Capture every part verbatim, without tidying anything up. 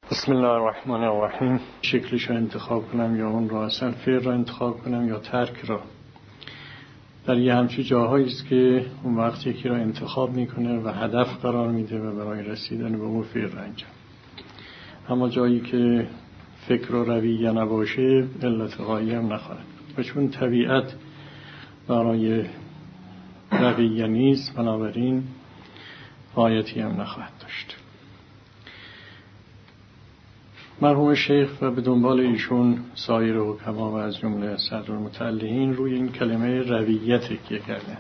بسم الله الرحمن الرحیم. شکلش رو انتخاب کنم یا اون را، اصلا فعل را انتخاب کنم یا ترک را. در یه همچین جاهایی است که اون وقت یکی را انتخاب میکنه و هدف قرار میده و برای رسیدن به اون فعل را انجام. اما جایی که فکر و رویه نباشه علت غایه هم نخواهد و چون طبیعت برای رویه نیست، بنابراین غایتی هم نخواهد داشت. مرحوم شیخ و به دنبال ایشون سایر حکما و از جمله صدرالمتعلقین روی این کلمه رویه تکیه کردن.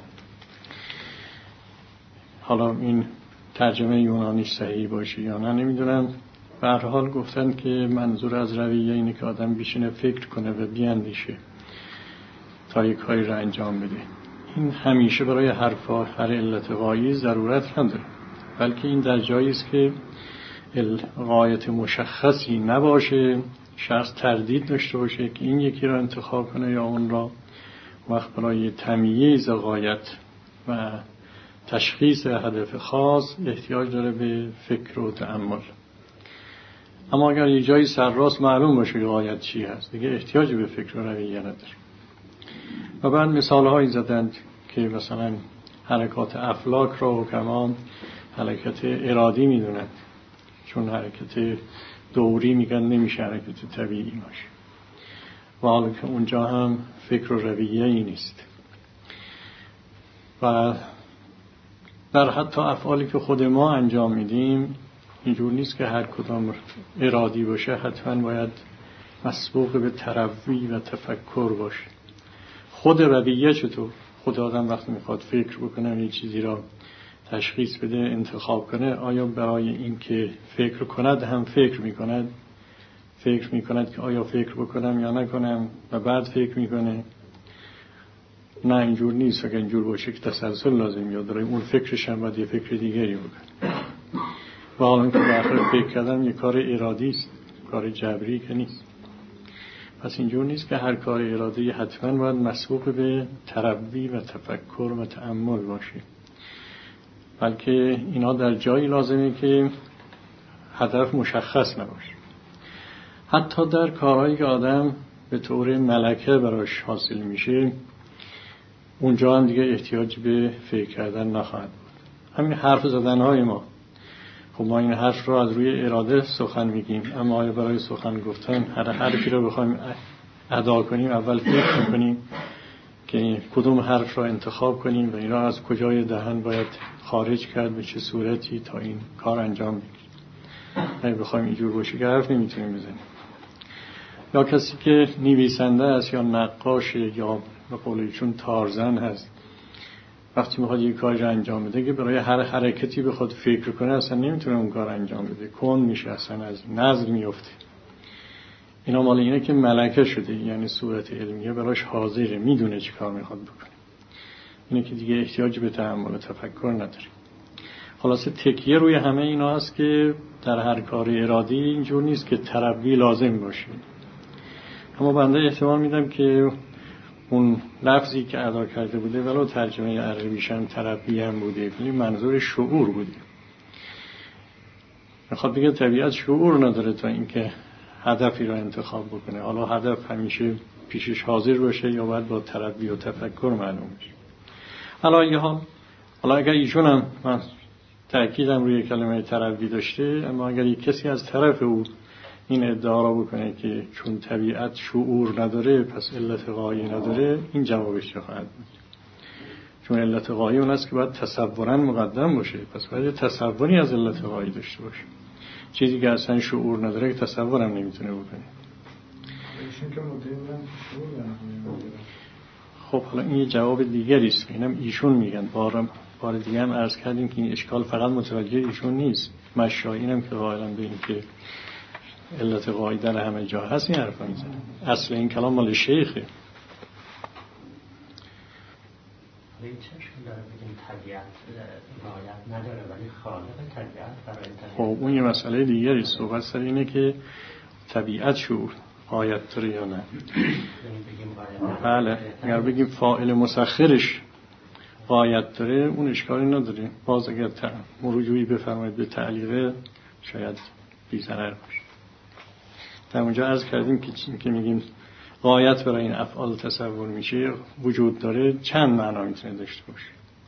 حالا این ترجمه یونانی صحیح باشه یا نه نمیدونم، به هر حال گفتن که منظور از رویه اینه که آدم بشینه فکر کنه و بیاندیشه تا یک کاری را انجام بده. این همیشه برای حرفا هر علت غایی ضرورت نداره، بلکه این در جایی است که غایت مشخصی نباشه، شخص تردید داشته باشه که این یکی را انتخاب کنه یا اون را. وقت برای تمییز غایت و تشخیص هدف خاص احتیاج داره به فکر و تأمل. اما اگر یه جایی سرراست معلوم باشه که غایت چی هست، دیگه احتیاج به فکر و رویه نداره. و بعد مثال هایی زدند که مثلا حرکات افلاک را حکما حرکت ارادی میدونند، چون حرکت دوری میگن نمیشه حرکت طبیعی باشه، و حالا که اونجا هم فکر و رویه ای نیست. و در حتی افعالی که خود ما انجام میدیم اینجور نیست که هر کدام ارادی باشه حتما باید مسبوق به تروی و تفکر باشه. خود رویه چطور؟ خود آدم وقتی میخواد فکر بکنه یه چیزی را تشخیص بده، انتخاب کنه، آیا برای این که فکر کند هم فکر میکند فکر میکند که آیا فکر بکنم یا نکنم و بعد فکر میکنه؟ نه، اینجور نیست. اگر اینجور باشه که تسلسل لازم میاد، برای اون فکرش هم باید یه فکر دیگری بکنه. و حالا که بالاخره فکر کردن یه کار ارادی است، کار جبری که نیست. پس اینجور نیست که هر کار ارادی حتما باید مسبوق به تروی و تفکر و تأمل باشه، بلکه اینا در جایی لازمه که هدف مشخص نباشه. حتی در کارهایی که آدم به طور ملکه براش حاصل میشه، اونجا هم دیگه احتیاج به فکر کردن نخواهد بود. همین حرف زدنهای ما، خب ما این حرف رو از روی اراده سخن میگیم، اما آیا برای سخن گفتن هر حرفی رو بخوایم ادا کنیم اول فکر میکنیم که کدوم حرف را انتخاب کنیم و این را از کجای دهن باید خارج کرد، به چه صورتی تا این کار انجام بگیریم. اگه بخوایم اینجور باشه که حرف نمیتونیم بزنیم. یا کسی که نویسنده است یا نقاش یا به قول ایشون تارزن هست، وقتی میخواد یک کاری را انجام بده که برای هر حرکتی بخواد فکر کنه اصلا نمیتونه اون کار انجام بده، کند میشه، اصلا از نظم میفته. اینا مال اینه که ملکه شده، یعنی صورت علمیه براش حاضره، میدونه چی کار میخواد بکنه. اینه که دیگه احتیاج به تأمل و تفکر نداره. خلاصه تکیه روی همه اینا هست که در هر کار ارادی اینجور نیست که تروی لازم باشه. اما بنده احتمال میدم که اون لفظی که ادا کرده بوده ولو ترجمه عربیش هم تروی هم بوده، ولی منظور شعور بوده. میخواد بگه طبیعت شعور نداره تا اینکه هدفی را انتخاب بکنه. حالا هدف همیشه پیشش حاضر باشه یا باید با تروی و تفکر معلوم بشه. حالا یه حال حالا اگر ایشون هم، من تأکیدم روی کلمه تروی داشته، اما اگر یک کسی از طرف او این ادعا را بکنه که چون طبیعت شعور نداره پس علت غایی نداره، این جوابش چه خواهد بود؟ چون علت غایی اون است که باید تصوراً مقدم باشه، پس باید تصوری از علت غایی داشته باشه. چیزی که اصلا شعور نداره که تصورم نمیتونه بکنه. ایشون که مدعی‌اند شعور نداره. خب حالا این یه جواب دیگری است، اینم ایشون میگن. بار بار دیگه هم عرض کردیم که این اشکال فقط متوجه ایشون نیست، مشایینم که قائلن به این که علت غایی در همه جا هست این حرفا میزنن. اصل این کلام مال شیخه. این چه اشکال داره بگیم طبیعت غایت نداره ولی خالق طبیعت برای طبیعت؟ خب اون یه مسئله دیگری است. صحبت سر اینه که طبیعت شعور غایت داره یا نه. بله، اگر بگیم فاعل مسخرش غایت داره اون اشکالی نداره. باز اگر مروجویی بفرمایید به تعلیقه شاید بی ضرر باشه. در اونجا عرض کردیم که که میگیم غایت برای این افعال تصور میشه وجود داره، چند معنا میتونه داشته باشه.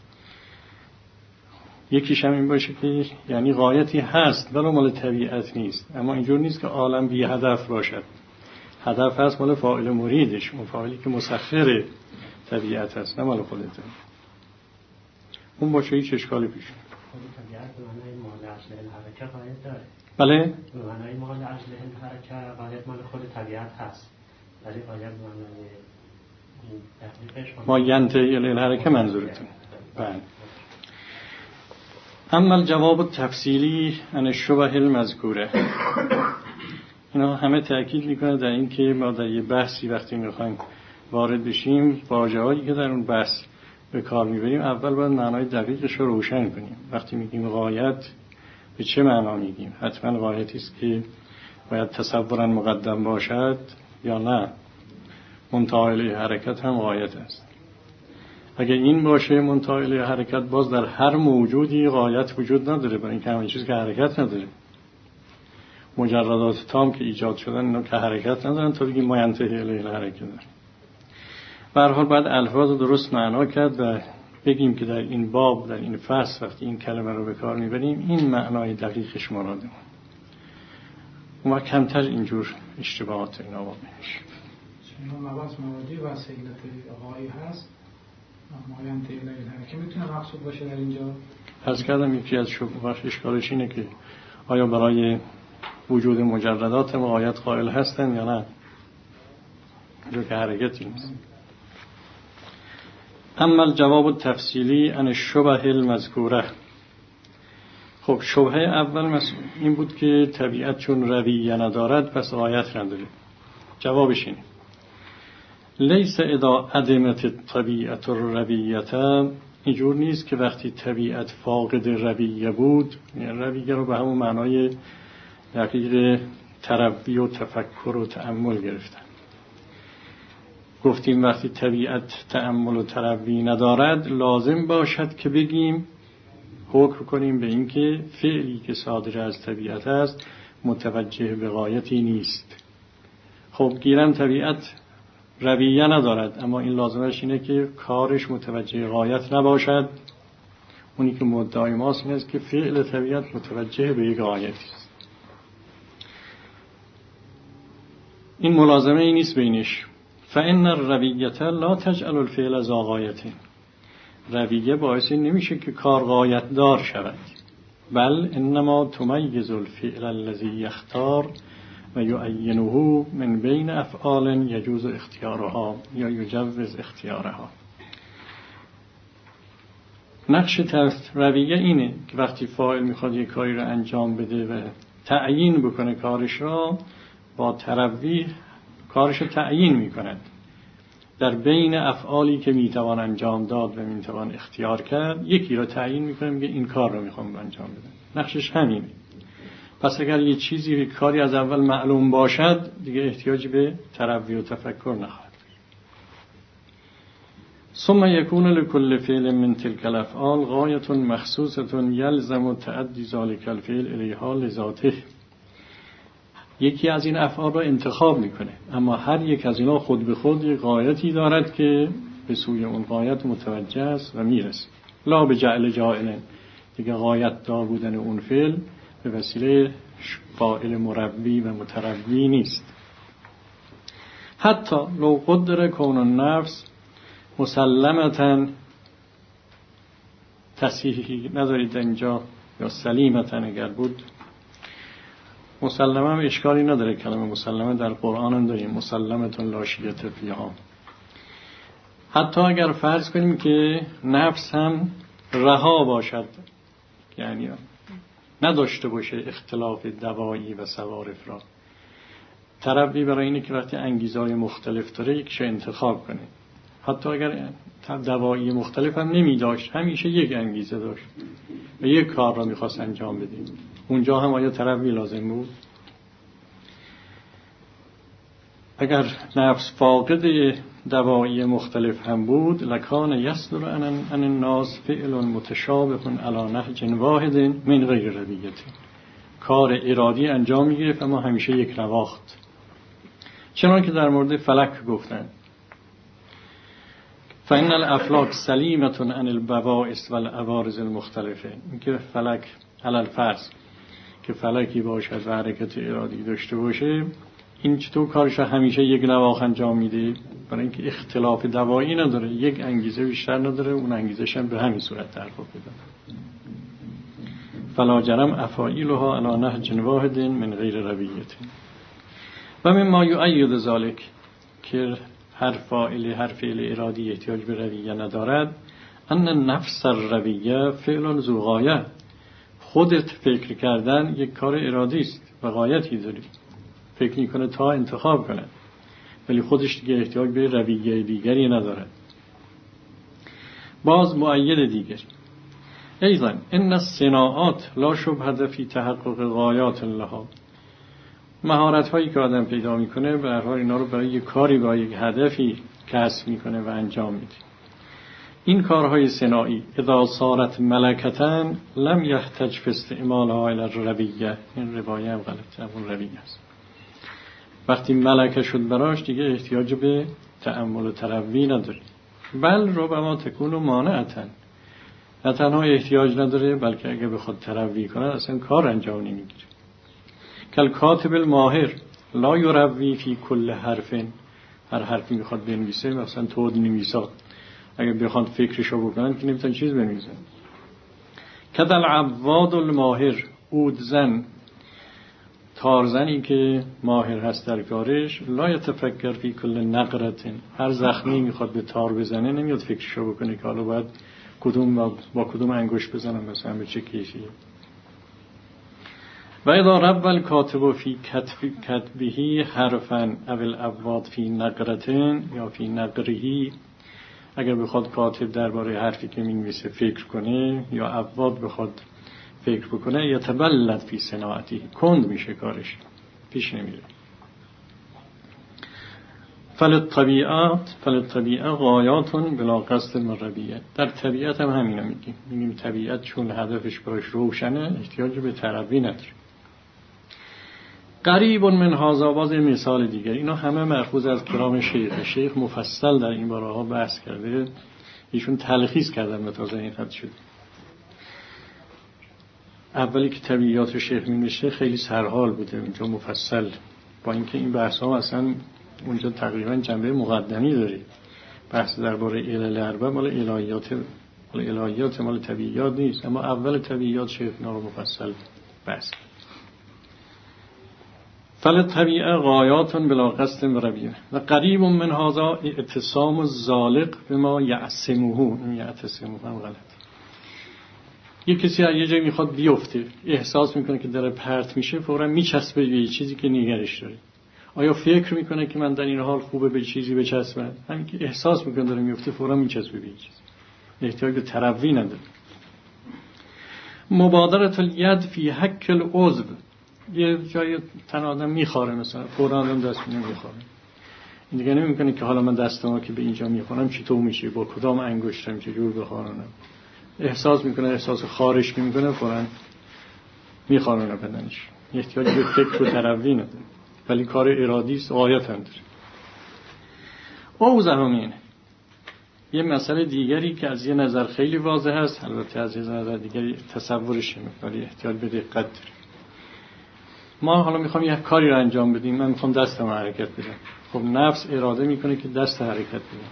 یکیش هم این باشه که یعنی غایتی هست ولی مال طبیعت نیست، اما اینجور نیست که عالم بی هدف باشد. هدف هست مال فاعل مریدش، اون فاعلی که مسخر طبیعت هست، نه مال خودت. اون باشه هیچ اشکالی پیش نیاد. طبیعت به معنای مال اصل الحرکه غایت داره. بله؟ به معنای مال اصل الحرکه غایت مال خود طبیعت هست. ولی غایت به معنای دقیقش ما ینتهی الی الحرکه منظورتون. بله. اما الجواب تفصیلی عن الشبه المذکوره. اینا همه تأکید میکنه در این که ما در یه بحثی وقتی میخوایم وارد بشیم، واژه‌هایی که در اون بحث به کار میبریم اول باید معنای دقیقش رو روشن کنیم. وقتی میگیم غایت به چه معنا میگیم؟ حتما غایتی است که باید تصورا مقدم باشد یا نه منتهی الی حرکت هم غایت است؟ اگه این باشه منتهی الی حرکت، باز در هر موجودی غایت وجود نداره، برای اینکه همین چیز که حرکت نداره. مجردات تام که ایجاد شدن اینا که حرکت ندارن، تا بگیم ما ینتهی الی الحرکت داریم. به هر حال باید الفاظ درست معنا کرد و بگیم که در این باب، در این فصل وقتی این کلمه رو به کار میبریم این معنای دقیقش مراده ما کمتر اینجور اشتباهات اینا واقع میشه. چون مباحث موادی و سیلت غایی هست، ما ینتهی الی الحرکه میتونه مقصود باشه در اینجا. عرض کردم یکی از شبهات اشکالش اینه که آیا برای وجود مجردات غایت قائل هستن یا نه؟ جو که حرکتی نیست. اما الجواب التفصیلی عن الشبه المذکوره. خب شبهه اول این بود که طبیعت چون رویه ندارد پس غایت نداره. جوابش اینه لیس اذا عدمت الطبیعت الرویه، اینجور نیست که وقتی طبیعت فاقد رویه بود، یعنی رویه رو به همون معنای دقیق تربی و تفکر و تأمل گرفتن. گفتیم وقتی طبیعت تأمل و تربی ندارد لازم باشد که بگیم حکم کنیم به این که فعلی که صادر از طبیعت است متوجه به غایتی نیست. خب گیرم طبیعت رویه ندارد، اما این لازمش اینه که کارش متوجه غایت نباشد. اونی که مدعای ماست این است که فعل طبیعت متوجه به یک غایتی است. این ملازمه ای نیست بینش. فإن الرویة لا تجعل الفعل ذا غایة. رویه باعث نمیشه که کار غایت دار شود، بل انما تمیز الفعل الذي یختار و یعینه من بین افعال یجوز اختیارها یا یجوز اختیارها. نقش رویه اینه که وقتی فاعل میخواد یک کاری رو انجام بده و تعیین بکنه کارش را، با ترویح کارش رو تعیین میکند در بین افعالی که میتوان انجام داد و میتوان اختیار کرد، یکی رو تعیین میکنه میگه این کار رو میخوام انجام بدم. نقشش همینه. پس اگر یه چیزی یک کاری از اول معلوم باشد دیگه احتیاجی به ترویح و تفکر نخواهد. ثم يكون لكل فعل من تلك الافعال غایة مخصوصة يلزم تعدي ذلك الفعل الیها لذاته. یکی از این افعال را انتخاب میکنه، اما هر یک از اینا خود به خود یک غایتی دارد که به سوی اون غایت متوجه است و میرسه. لا به جعل جائل، دیگه غایت دار بودن اون فعل به وسیله فاعل مربی و متربی نیست. حتی لو قدر کون النفس مسلمتاً، تصحیحی ندارید اینجا، یا سلیمتاً اگر بود. مسلمه هم اشکالی نداره، کلمه مسلمه در قرآن هم داریم، مسلمتون لاشیت فیها. حتی اگر فرض کنیم که نفس هم رها باشد، یعنی نداشته باشه اختلاف دوایی و سوارف را، تربی برای اینه که وقتی انگیزهای مختلف داره یک شی انتخاب کنه. حتی اگر دوایی مختلف هم نمی داشت، همیشه یک انگیزه داشت و یک کار را میخواست انجام بده، اونجا هم آیا تربی لازم بود؟ اگر نفس فاقد دوایی مختلف هم بود لکان یصدر عن الناس فعل متشابه علی نهج واحد من غیر رویه. کار ارادی انجام میگرفت اما همیشه یک نواخت چنان که در مورد فلک گفتن فإن الافلاک سلیمة عن البواعث والعوارض المختلفه، اینکه فلک علی الفرض که فلکی باشد و حرکت ارادی داشته باشه، این چطور کارش همیشه یک نواخت انجام میده؟ برای اینکه اختلاف دوایی نداره، یک انگیزه بیشتر نداره، اون انگیزش هم به همین صورت تحقق پیدا کنه. فلا جرم افاعیلها علی نهج واحد من غیر رویت. و مما یؤید ذلک، که هر فاعل هر فعل ارادی احتیاج به رویه ندارد، ان نفس الرویه فعل ذو غایه، خودت فکر کردن یک کار ارادی است و غایتی داری، فکر میکنه تا انتخاب کنه، ولی خودش دیگه احتیاج به رویه دیگری ندارد. باز مؤید دیگر ایضا ان الصناعات لا شبهه فی تحقق غایات لها، مهارت هایی که آدم پیدا میکنه به هر حال اینا رو برای یک کاری با یک هدفی کسب میکنه و انجام میده. این کارهای صناعی اذا صارت ملکتن لم یحتج فی استعمالها الی الرویه، این روایه هم غلطه، اون رویه است. وقتی ملکه شد براش دیگه احتیاج به تأمل و تروی نداره، بل ربما تکون مانعتن، نه تنها احتیاج نداره بلکه اگه بخواد تروی کنه اصلا کار انجام نمیگیره. کل کاتب الماهر لا یروی فی کل حرف، هر حرفی میخواد بنویسه مثلا تود نویسا اگه بخواد فکرشو بکنن که نمیتونن چیز بنویسن. کدل عواد الماهر عودزن، تارزنی که ماهر هست در کارش، لا یتفکر فی کل نقرت، هر زخمی میخواد به تار بزنه نمیاد فکرشو بکنه که حالا باید کدوم با, با کدوم انگشت بزنم مثلا به چه کیفیه. و اذا رب الکاتب فی کتبه حرفا او العواد فی نقرتن یا فی نقرهی، اگر بخواد کاتب درباره حرفی که می‌نویسه فکر کنه یا عواد بخواد فکر بکنه، یتبلد فی صناعتی، کند میشه کارش، پیش نمیره. فلطبیعات فلطبیعه غایات بلا قصد مربیه، در طبیعت هم همینا میگیم، میگیم طبیعت چون هدفش براش روشنه احتیاج به تروی نداره. قریب من هذا، باز مثال دیگر، اینا همه مأخوذ از کلام شیخ. شیخ مفصل در این بارها بحث کرده، ایشون تلخیص کردن و تازه این خط شد. اولی که طبیعیات شیخ می‌نوشته خیلی سرحال بوده، اونجا مفصل، با اینکه این بحث‌ها اصلا اونجا تقریبا جنبه مقدمی داره، بحث درباره علل اربع مال الهیات، مال الهیات مال طبیعیات نیست، اما اول طبیعیات شیخ اینا رو مفصل بحث. فلطبیعه غایات بلا قصد مربیه و قریب من هذا اعتصام الزالق بما یعصمه، این یعتصمه هم غلط. یک کسی از یه جایی میخواد بیفته، احساس میکنه که داره پرت میشه، فورا میچسبه به چیزی که نگرش داره. آیا فکر میکنه که من در این حال خوبه به چیزی بچسبم؟ همین که احساس میکنه داره میفته فورا میچسبه به چیز، احتیاج به تروی نداره. مبادرت الید فی حک العضو، یه جای تن آدم میخواره مثلا فورا آدم دست میخواره، این دیگه نمیکنه که حالا من دستمو که به اینجا میخورم چطور میشه، با کدام انگشتم چجور بخورم، احساس میکنه، احساس خارش میکنه فورا میخوارونه بدنش، احتیاج به فکر و تروی نداره، ولی کار ارادی است، غایت هم داره. او زهامین یه مسئله دیگری که از یه نظر خیلی واضح است، البته از یه نظر دیگری تصورش ولی احتیاج به دقت داره. ما حالا میخوام یه کاری رو انجام بدیم، من میخوام دستم حرکت بدم، خب نفس اراده میکنه که دست حرکت بده.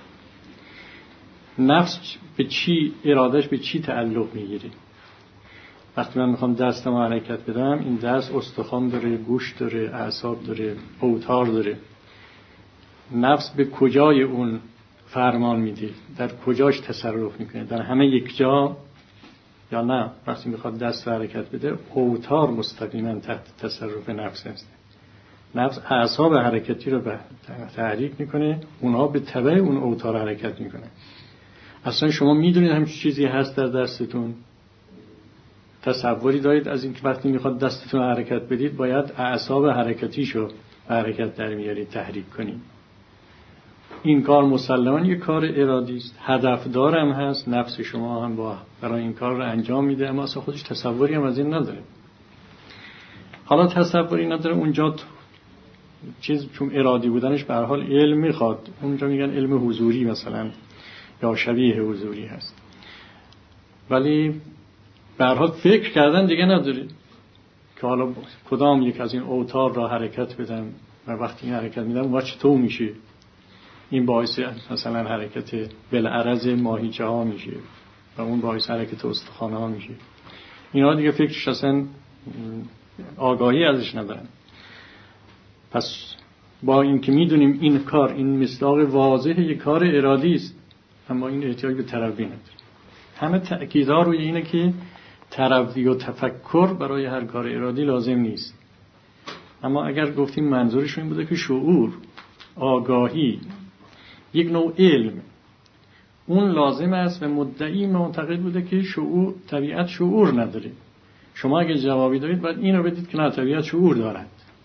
نفس به چی ارادش به چی تعلق میگیره؟ وقتی من میخوام دستم حرکت بدم، این دست استخوان داره، گوش داره، اعصاب داره، اوتار داره. نفس به کجای اون فرمان میده؟ در کجاش تصرف میکنه؟ در همه یک جا یا نه؟ وقتی میخواد دست حرکت بده، اوتار مستقیما تحت تصرف نفس هست. نفس اعصاب حرکتی رو به تحریک میکنه، اونها به تبع اون اوتار حرکت میکنه. اصلا شما میدونید همچین چیزی هست در دستتون؟ تصوری دارید از اینکه وقتی میخواد دستتون حرکت بدید باید اعصاب حرکتیشو حرکت در میارید، تحریک کنید. این کار مسلماً یک کار ارادی است، هدفدار هم هست، نفس شما هم با برای این کار رو انجام میده، اما اصلا خودش تصوری هم از این نداره. حالا تصوری نداره، اونجا چیز چون ارادی بودنش به هر حال علم میخواد. اونجا میگن علم حضوری مثلا یا شبیه حضوری هست، ولی به هر حال فکر کردن دیگه نداری که حالا کدام یک از این اوتار را حرکت بدم و وقتی این حرکت میدم اون چطور میشه، این باعث مثلا حرکت بالعرض ماهیچه ها میشه و اون باعث حرکت استخوان ها میشه. اینا دیگه فکرش اصلا آگاهی ازش ندارن. پس با این که میدونیم این کار این مصداق واضح یک کار ارادی است، اما این احتیاج به تروی نداره. همه تأکیدها روی اینه که تروی و تفکر برای هر کار ارادی لازم نیست. اما اگر گفتیم منظورش این بوده که شعور، آگاهی، یک نوع علم، اون لازم است و مدعی معتقد بوده که شعور، طبیعت شعور نداره. شما اگر جوابی دارید باید این رو بدید که نه، طبیعت شعور دارد.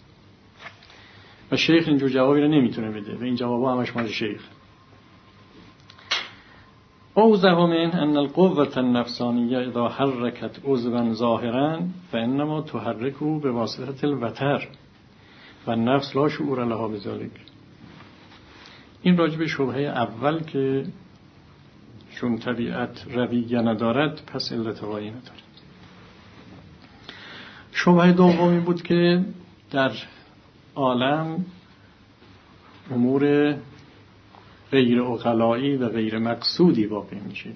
و شیخ اینجور جوابی رو نمیتونه بده و این جوابا همش مال شیخ. اوضح من ان القوة النفسانیه اذا حرکت عضوا ظاهرا فانما تحرکه بواسطه الوتر و النفس لا شعور لها بذلك. این راجع به شبهه اول که چون طبیعت رویه ندارد پس علت غایی ندارد. شبهه دومی بود که در عالم امور غیر عقلایی و غیر مقصودی واقع میشه.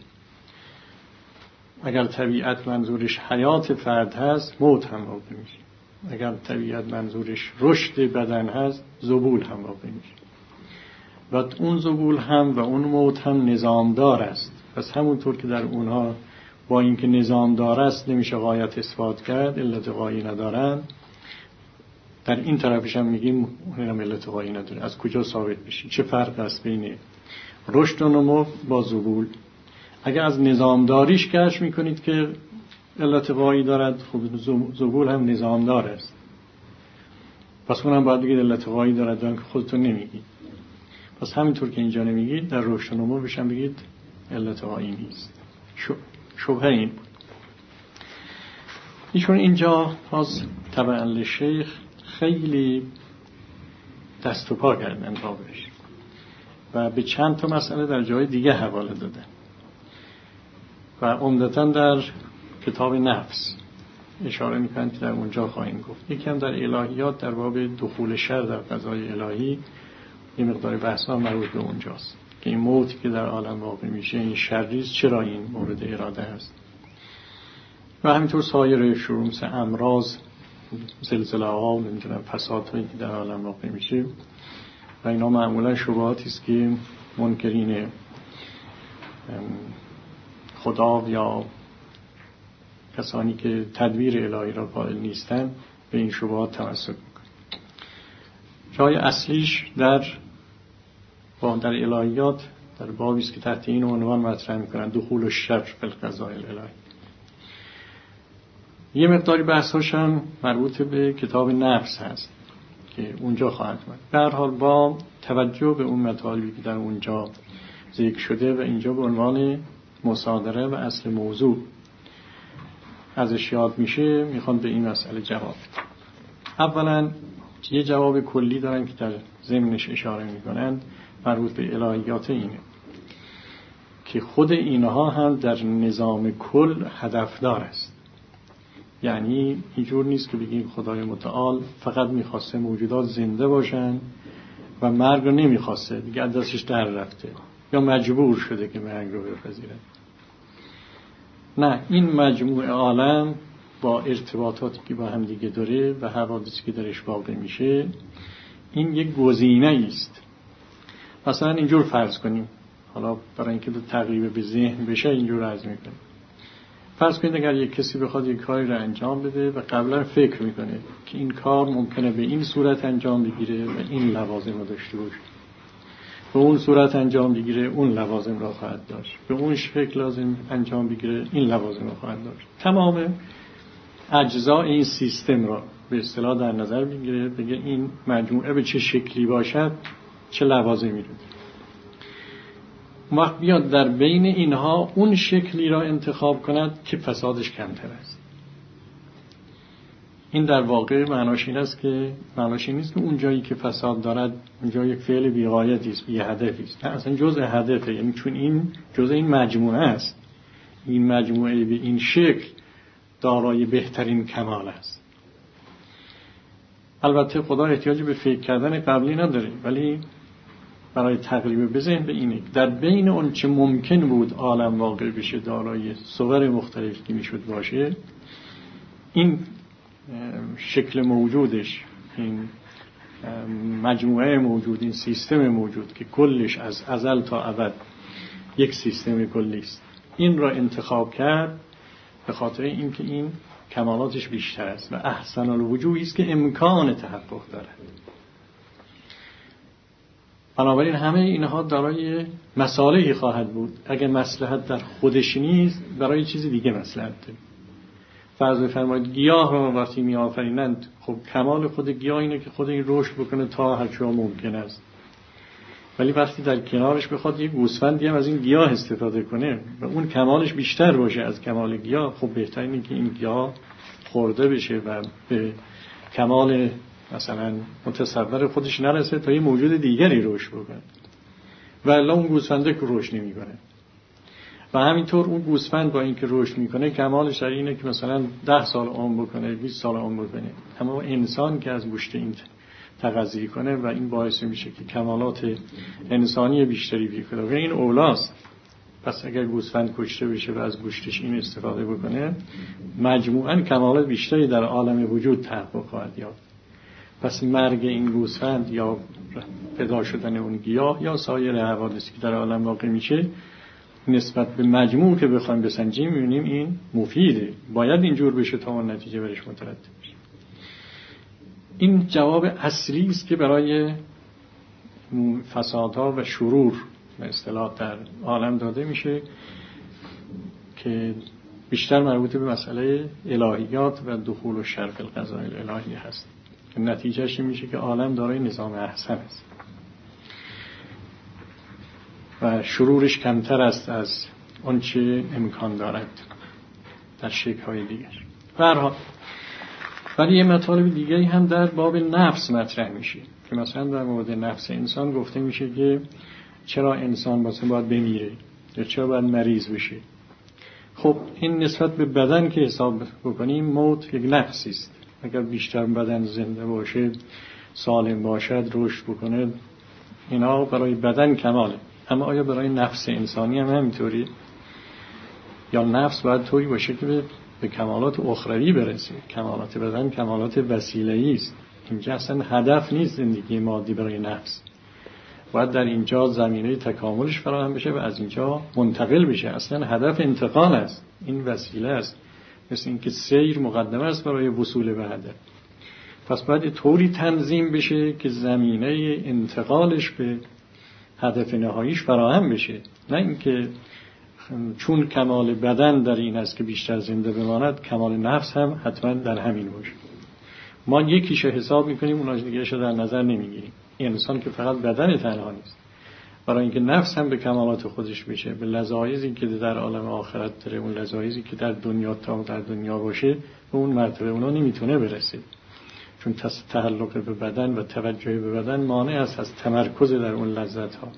اگر طبیعت منظورش حیات فرد هست، موت هم واقع میشه. اگر طبیعت منظورش رشد بدن هست، ذبول هم واقع میشه. و اون ذبول هم و اون موت هم نظامدار است. پس همونطور که در اونها با اینکه نظامدار است نمیشه غایت اثبات کرد، علت غایی ندارن، در این طرفش هم میگیم اونم علت غایی نداره. از کجا ثابت بشه؟ چه فرق است بین رشد و نمو با ذبول؟ اگر از نظامداریش کشف میکنید که علت غایی دارد، خب ذبول هم نظامدار است، پس اونم باید بگید علت غایی دارد، که خودتون نمیگید. پس همینطور که اینجا نمیگید در رشد و نمو بشن بگید علت غایی نیست. شبهه این بود. ایشون اینجا باز تبع لشیخ خیلی دست و پا کردن بابش و به چند تا مسئله در جای دیگه حواله دادن و عمدتاً در کتاب نفس اشاره میکنند که در اونجا خواهیم گفت. یکی هم در الهیات در باب دخول شر در قضای الهی یه مقدار بحثا مربوط به اونجاست که این موتی که در عالم واقع میشه این شریست، چرا این مورد اراده است. و همینطور سایر شروع مثل امراض، زلزله ها، نمیدونم فسادهایی که در عالم واقع میشه و اینا معمولا شبهاتی است که منکرین خدا یا کسانی که تدبیر الهی را قائل نیستن به این شبهات تمسک میکنن. جای اصلیش در با در الهیات در بابی است که تحت این عنوان مطرح میکنن دخول الشر فی القضاء الالهی. یه مقداری بحثاش هم مربوط به کتاب نفس هست که اونجا خواهد بود. به هر حال با توجه به اون مطالبی که در اونجا ذکر شده و اینجا به عنوان مصادره و اصل موضوع ازش یاد میشه، میخوان به این مسئله جواب بدن. اولا یه جواب کلی دارن که در ضمنش اشاره میکنند مربوط به الهیات اینه که خود اینها هم در نظام کل هدفدار است. یعنی اینجور نیست که بگیم خدای متعال فقط میخواسته موجودات زنده باشن و مرگ رو نمیخواسته، دیگه از دستش در رفته یا مجبور شده که مرگ رو بپذیره. نه، این مجموع عالم با ارتباطاتی که با هم دیگه داره و حوادثی که درش واقع میشه این یک گزینه است. مثلا اینجور فرض کنیم، حالا برای اینکه تقریب به ذهن بشه اینجور عرض میکنیم. فرض کنید اگر یک کسی بخواد یک کاری رو انجام بده و قبلا فکر میکنه که این کار ممکنه به این صورت انجام بگیره و این لوازم رو داشته باشه، به اون صورت انجام بگیره اون لوازم رو خواهد داشت، به اون شکل لازم انجام بگیره این لوازم رو خواهد داشت. تمام اجزا این سیستم رو به اصطلاح در نظر بگیره، بگه این مجموعه به چه شکلی باشد چه لوازمی رو. وقت بیاد در بین اینها اون شکلی را انتخاب کند که فسادش کمتر است. این در واقع معناش این است که معناش این نیست که اون جایی که فساد دارد اونجا یک فعل بی‌غایتی است، بی هدفی است. نه، اصلا جزء هدفه. یعنی چون این جزء این مجموعه است، این مجموعه به این شکل دارای بهترین کمال است. البته خدا احتیاجی به فکر کردن قبلی نداره، ولی برای تقریب به ذهن به اینه در بین اون چه ممکن بود عالم واقع بشه دارای صور مختلفی که میشد باشه، این شکل موجودش، این مجموعه موجود، این سیستم موجود که کلش از ازل تا ابد یک سیستم کلی است، این را انتخاب کرد به خاطر اینکه این کمالاتش بیشتر است و احسن الوجوهی است که امکان تحقق دارد. بنابراین همه اینها دارای مصالحی خواهد بود. اگر مصلحت در خودش نیست، برای چیزی دیگه مصلحت داره. فرض بفرمایید گیاه را وقتی می آفرینند، خب کمال خود گیاه اینه که خود این رشد بکنه تا هر چه ممکن است، ولی وقتی در کنارش بخواد یک گوسفندی هم از این گیاه استفاده کنه و اون کمالش بیشتر باشه از کمال گیاه، خب بهتر اینه که این گیاه خورده بشه و به کمال مثلا متصور خودش نرسه تا یه موجود دیگری رشد بکنه، و الا اون گوسفنده که رشد نمیکنه. و همینطور اون گوسفند با اینکه رشد میکنه کمالش در اینه که مثلا ده سال عمر بکنه، بیست سال عمر بکنه، اما انسان که از گوشت این تغذیه کنه و این باعث میشه که کمالات انسانی بیشتری بیاره و این اولاست. پس اگر گوسفند کشته بشه و از گوشتش این استفاده بکنه، مجموعاً کمالات بیشتری در عالم وجود تحقق خواهد یافت. پس مرگ این گوسفند یا پیدا شدن اون گیاه یا سایر حوادثی که در عالم واقع میشه، نسبت به مجموع که بخوایم بسنجیم می‌بینیم این مفیده، باید اینجور بشه تا اون نتیجه برش مترتب بشه. این جواب اصلی است که برای فسادها و شرور به اصطلاح در عالم داده میشه که بیشتر مربوط به مسئله الهیات و دخول و شرف القضاء الالهی هست. نتیجهش میشه که عالم دارای نظام احسن است و شرورش کمتر است از آنچه امکان دارد در شکل‌های دیگر. به هر حال ولی یه مطالب دیگری هم در باب نفس مطرح میشه که مثلا در مورد نفس انسان گفته میشه که چرا انسان مثلا باید بمیره یا چرا باید مریض بشه. خب این نسبت به بدن که حساب بکنیم، موت یک نقصی است. اگر بیشتر بدن زنده باشه، سالم باشد، رشد بکنه، اینا برای بدن کماله. اما آیا برای نفس انسانی هم همینطوری؟ یا نفس باید طوری باشه که به کمالات اخروی برسه؟ کمالات بدن کمالات وسیله‌ای است. اینجا اصلا هدف نیست زندگی مادی برای نفس. باید در اینجا زمینه تکاملش فراهم بشه و از اینجا منتقل بشه. اصلا هدف انتقال است، این وسیله است. مثل اینکه سیر مقدمه است برای وصول به هدف. پس باید طوری تنظیم بشه که زمینه انتقالش به هدف نهاییش فراهم بشه، نه اینکه چون کمال بدن در این است که بیشتر زنده بماند، کمال نفس هم حتما در همین باشه. ما یکیش حساب میکنیم، اوناش دیگه‌اش در نظر نمیگیریم. انسان که فقط بدن تنها نیست، برای اینکه نفس هم به کمالات خودش بشه، به لذایزی که در عالم آخرت داره، اون لذایزی که در دنیا تا در دنیا باشه، به اون مرتبه اونا نمیتونه برسه، چون تعلق به بدن و توجه به بدن مانع است از تمرکز در اون لذت ها.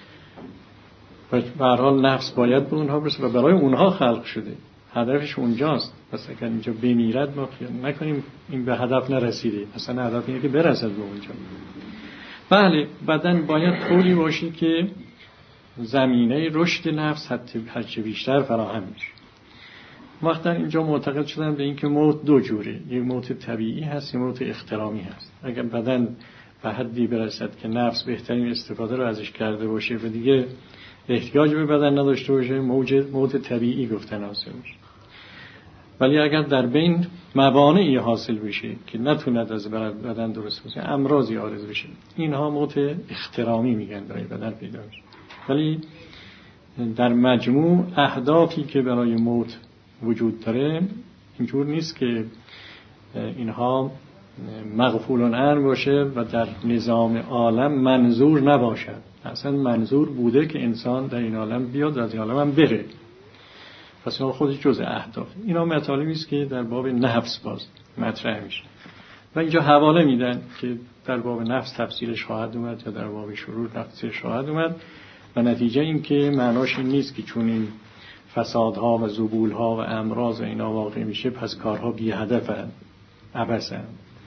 و به هر حال نفس باید به اونها برسه و برای اونها خلق شده، هدفش اونجاست. پس اگر اینجا بمیرد ما خیال نکنیم این به هدف نرسیده، اصلا هدف اینه که برسد به اونجا. بله، بدن باید طوری باشه که زمینه رشد نفس هرچه بیشتر فراهم میشه. وقت در اینجا معتقد شدن به این که موت دو جوره، یک موت طبیعی هست، یک موت اخترامی هست. اگر بدن به حدی برسد که نفس بهترین استفاده رو ازش کرده باشه و دیگه احتیاج به بدن نداشته باشه، موجه موت طبیعی گفتن حاصل میشه. ولی اگر در بین موانعی حاصل بشه که نتوند از بدن درست بشه، امراضی عارض بشه، اینها موت اخترامی میگن، برای بدن پیدا میشه. ولی در مجموع اهدافی که برای موت وجود داره اینجور نیست که اینها مغفولن عنه باشه و در نظام عالم منظور نباشد. اصلا منظور بوده که انسان در این عالم بیاد و از این عالم هم بره. پس اینا خودش جزء اهداف. اینا مطالبی است که در باب نفس باز مطرح میشه و اینجا حواله میدن که در باب نفس تفسیرش خواهد اومد یا در باب شرور تفسیرش خواهد اومد و نتیجه این که معناش این نیست که چون این فسادها و ذبولها و امراض و اینا واقع میشه پس کارها بی هدفن، عبثن.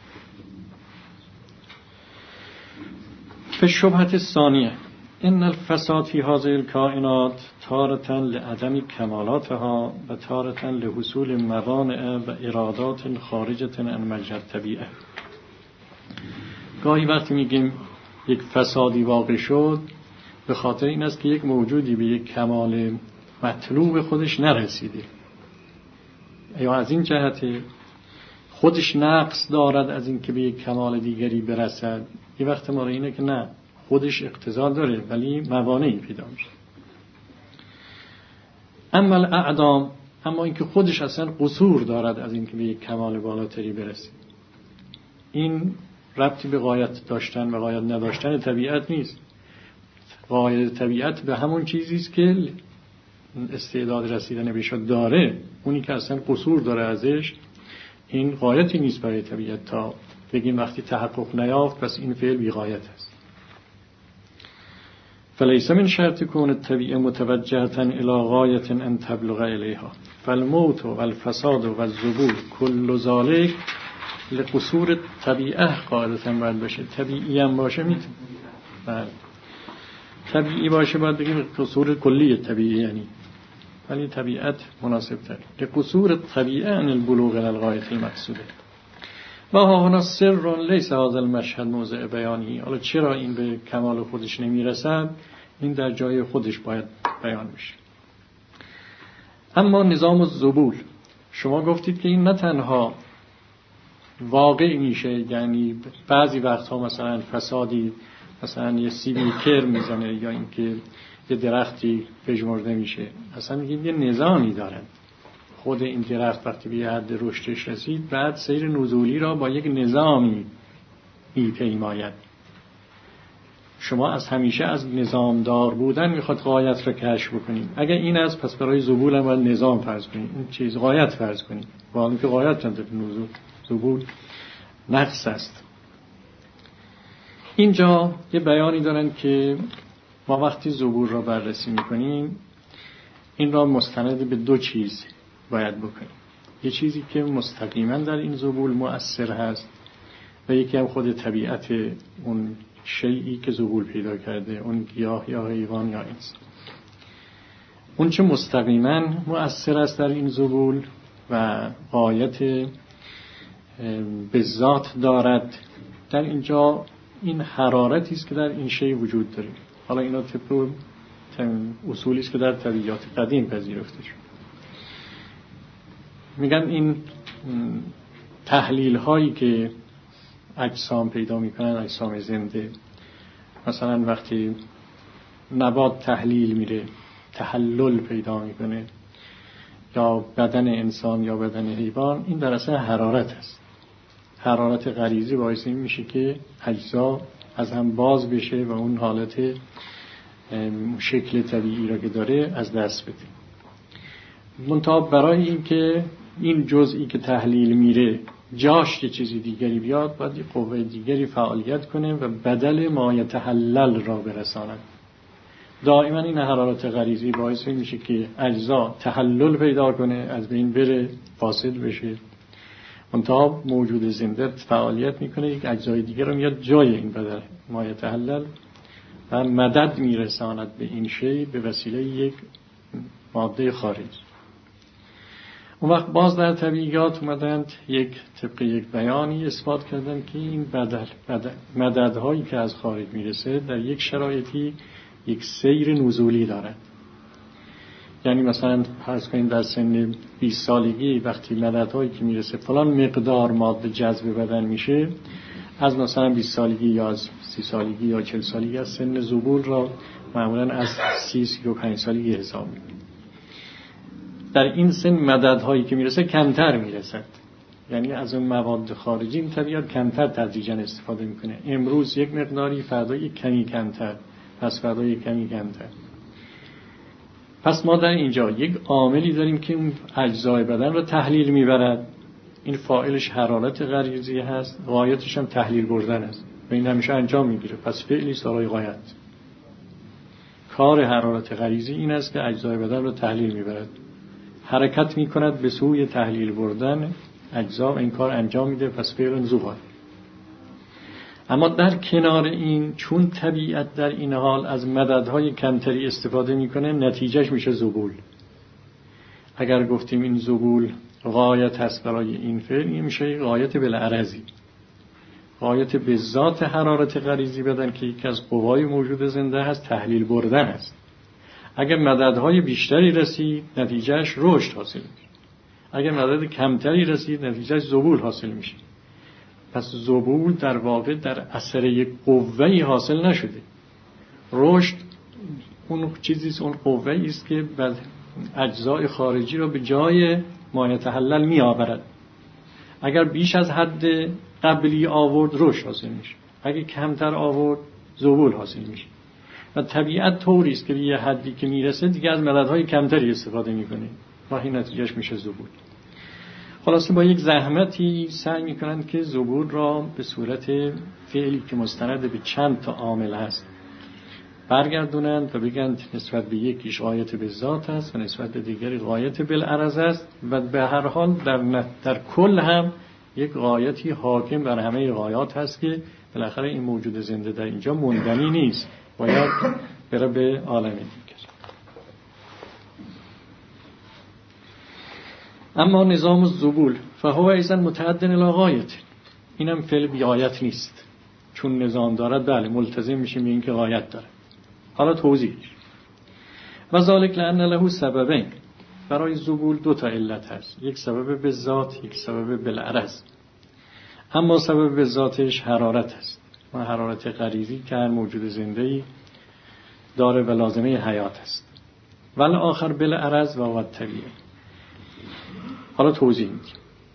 فالشبهة الثانیه ان الفساد فی هذه الکائنات تارة لعدم کمالاتها و تارة لحصول موانع و ارادات خارجة عن مجرى الطبیعه. گاهی وقتی میگیم یک فسادی واقع شد به خاطر این است که یک موجودی به یک کمال مطلوب خودش نرسیده، یا از این جهت خودش نقص دارد از این که به یک کمال دیگری برسد. یه وقت ما اینه که نه، خودش اقتضا داره ولی موانعی پیدا میشه. اما الاعدام، اما اینکه خودش اصلا قصور دارد از این که به یک کمال بالاتری برسه، این ربطی به غایت داشتن و غایت نداشتن طبیعت نیست. غایت طبیعت به همون چیزی است که استعداد رسیدن بهش داره. اونی که اصلا قصور داره ازش، این غایتی نیست برای طبیعت تا بگیم وقتی تحقق نیافت پس این فعل بی غایت است. فلیس من شرط کون الطبیعه متوجهة الى غایة ان تبلغ الیها فالموت والفساد والذبول کل ذلك لقصور طبیعه قاعدتا باید باشه. طبیعی هم باشه میتونه، بله طبیعی باشه باید بگیم قصور کلی طبیعی، یعنی ولی طبیعت مناسب تر. لقصور طبیعه ان البلوغ للغایة المقصوده. و ها هنا سر لیس هذا المشهد موضع بیانی. حالا چرا این به کمال خودش نمیرسد؟ این در جای خودش باید بیان بشه. اما نظام الذبول، شما گفتید که این نه تنها واقع میشه، یعنی بعضی وقتها مثلا فسادی مثلا یه سیبی کر میزنه یا اینکه یه درختی پژمرده میشه، اصلا میگیم یه نظامی دارن. خود این درخت وقتی به حد رشدش رسید بعد سیر نزولی را با یک نظامی میپیماید. شما از همیشه از نظامدار بودن میخواد غایت را کشف بکنیم. اگر این است پس برای ذبول هم باید نظام فرض کنیم، این چیز غایت فرض کنیم، با اینکه غایت نداره، نزول ذبول نقص است. اینجا یه بیانی دارن که ما وقتی ذبول را بررسی میکنیم این را مستند به دو چیز باید بکنیم. یه چیزی که مستقیما در این ذبول مؤثر هست و یکی هم خود طبیعت اون شیئی که ذبول پیدا کرده، اون گیاه یا حیوان یا انسان. اون چه مستقیما مؤثر است در این ذبول و غایت به ذات دارد، در اینجا این حرارتی است که در این شی وجود داره. حالا اینا طبق اصولی است که در طبیعت قدیم پذیرفته شد. میگن این تحلیل هایی که اجسام پیدا میکنن، اجسام زنده، مثلا وقتی نبات تحلیل میره تحلل پیدا میکنه، یا بدن انسان یا بدن حیوان، این در اصل حرارت است. حرارت غریزی باعث این میشه که اجزا از هم باز بشه و اون حالت شکل طبیعی را که داره از دست بده. منتها برای این که این جزئی که تحلیل میره جاش یه چیزی دیگری بیاد، باید یه قوه دیگری فعالیت کنه و بدل ما یتحلل را برساند. دائما این حرارت غریزی باعث میشه که اجزا تحلل پیدا کنه، از بین بره، فاسد بشه. منتها موجود زنده فعالیت میکنه، یک اجزای دیگر رو میاد جای این بدل ما یتحلل و مدد میرساند به این شی به وسیله یک ماده خارج. اون وقت باز در طبیعیات اومدند یک طبق یک بیانی اثبات کردن که این بدل, بدل مددهایی که از خارج میرسه در یک شرایطی یک سیر نزولی دارند. یعنی مثلا فرض کنید در سن بیست سالگی وقتی مددهایی که میرسه فلان مقدار ماده جذب بدن میشه، از مثلا بیست سالگی یا از سی سالگی یا چهل سالگی از سن ذبول را معمولا از سی سی و پنج سالگی حساب میکنه. در این سن مددهایی که میرسه کمتر میرسد، یعنی از اون مواد خارجی این طبیعت کمتر تدریجا استفاده میکنه. امروز یک مقداری، فردا یک کمی کمتر، پس فردا یک کمی کمتر. پس ما در اینجا یک عاملی داریم که اون اجزای بدن رو تحلیل میبرد این فاعلش حرارت غریزی هست، غایتش هم تحلیل بردن است و این همیشه انجام میگیره. پس فعلی سرای غایت. کار حرارت غریزی این است که اجزای بدن رو تحلیل میبرد، حرکت میکند به سوی تحلیل بردن اجزا و این کار انجام میده. پس فعل ذو غایت. اما در کنار این، چون طبیعت در این حال از مددهای کمتری استفاده میکنه، نتیجهش میشه ذبول. اگر گفتیم این ذبول غایت هست برای این فعل، این میشه غایت بالعرضی، غایت به ذات حرارت غریزی بدن که یکی از قوای موجود زنده هست، تحلیل بردن است. اگر مددهای بیشتری رسید، نتیجهش رشد حاصل میشه. اگر مدد کمتری رسید، نتیجهش ذبول حاصل میشه. پس ذبول در واقع در اثر یک قوه‌ای حاصل نشده. رشد اون چیزی است، اون قوه‌ای است که بعد اجزای خارجی را به جای ما یتحلل می آورد. اگر بیش از حد قبلی آورد، رشد حاصل میشه. اگر کمتر آورد، ذبول حاصل میشه. و طبیعت طوری است که به یه حدی که میرسه دیگه از مددهای کمتری استفاده میکنه و این نتیجهش میشه ذبول. خلاصه با یک زحمتی سعی میکنند که ذبول را به صورت فعلی که مستند به چند تا عامل هست برگردونند و بگند نسبت به یکیش غایت به ذات است و نسبت به دیگری غایت بالعرض است و به هر حال در, در کل هم یک غایتی حاکم بر همه غایات هست که بالاخره این موجود زنده در اینجا موندنی نیست، باید بره به عالم دیگر. اما نظام الذبول فهو ایضا متعد الی غایت، اینم فعل بی غایت نیست، چون نظام دارد بله ملتزم میشیم به اینکه غایت داره. حالا توضیح. و ذالک لأن له سببین، برای ذبول دو تا علت هست، یک سبب به ذات، یک سبب بالعرض. اما سبب به ذاتش حرارت است و حرارت غریزی که هر موجود زنده‌ای داره و لازمه حیات است. ولی آخر بالعرض و هو طبیعه. حالا توضیح میدیم.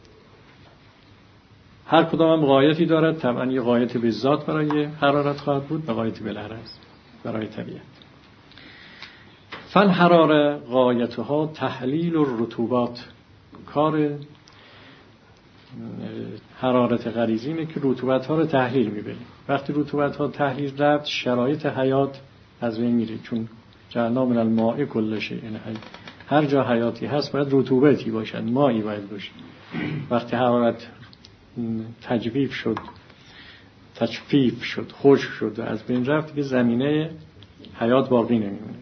هر کدام هم غایتی دارد، طبعا یه غایت به ذات برای حرارت خواهد بود و غایت بالعرض برای طبیعت. فل حراره غایتها تحلیل الرطوبات، کار حرارت غریزی اینه که رطوبت ها رو تحلیل میبریم. وقتی رطوبت ها تحلیل رفت، شرایط حیات از بین میره، چون جعلنا من الماء کل شیء حی، هر جا حیاتی هست باید رطوبتی باشد، مایی باید باشه. وقتی حرارت تجویف شد، تجفیف شد، خشک شد و از بین رفت، که زمینه حیات باقی نمیمونه.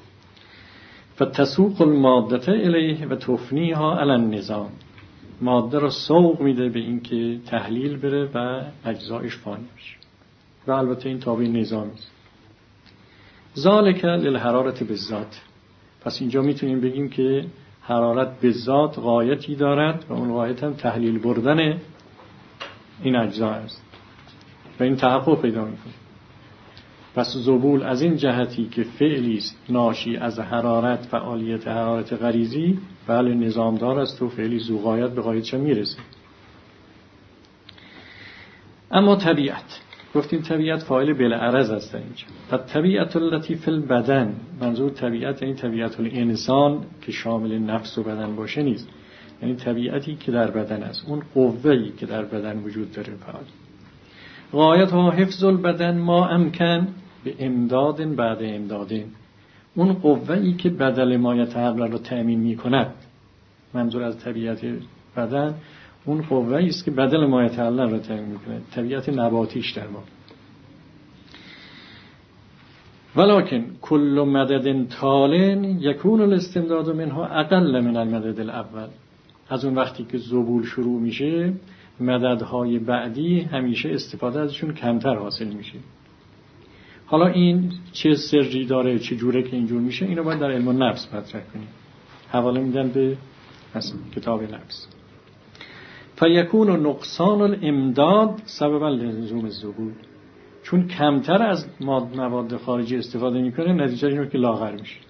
فتسوق الماده الیه و تفنیها علی النظام، ماده را سوق میده به این که تحلیل بره و اجزایش فانی بشه و البته این تابع نظامی است. ذالک للحرارت بالذات، پس اینجا میتونیم بگیم که حرارت به ذات غایتی دارد و اون غایت هم تحلیل بردن این اجزا است و این تحقق پیدا میکنه. پس ذبول از این جهتی که فعلی است ناشی از حرارت، فعالیت حرارت غریزی، بله نظامدار است و فعلی ذو غایت به غایتش میرسه. اما طبیعت، گفتیم طبیعت فاعل بالعرض است اینجا. و طبیعت التی فی البدن، منظور طبیعت این طبیعت الانسان که شامل نفس و بدن باشه نیست، یعنی طبیعتی که در بدن است، اون قوه‌ای که در بدن وجود داره فعال. غایت ها حفظ البدن ما امکن به امداد بعد امدادین، اون قوه‌ای که بدل ما یتحلل رو تأمین می‌کند. منظور از طبیعت بدن اون قوه‌ای است که بدل ما یتحلل رو تأمین می‌کند، طبیعت نباتیش در ما. ولکن کل مدد تالن یکون الاستمداد منها اقل من المدد الاول، از اون وقتی که ذبول شروع میشه مددهای بعدی همیشه استفاده ازشون کمتر حاصل میشه. حالا این چه سری داره، چه جوره که اینجور میشه، اینو باید در علم النفس مطرح کنیم. حواله میدن به کتاب نفس. فیکون نقصان الامداد سببا لزوم الذبول، چون کمتر از مواد خارجی استفاده میکنه نتیجه اینه که لاغر میشه.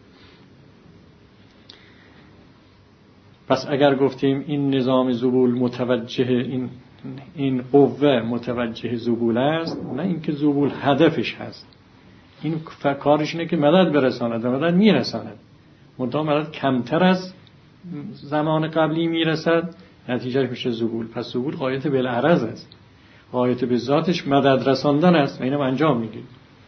پس اگر گفتیم این نظام ذبول متوجه این این قوه متوجه ذبول است، نه اینکه ذبول هدفش هست، این کارش اینه که مدد برساند و مدد میرساند، منتها مدد کمتر از زمان قبلی میرسد، نتیجه میشه زبول. پس زبول غایت بالعرض است، غایت به ذاتش مدد رساندن است و اینم انجام میگه.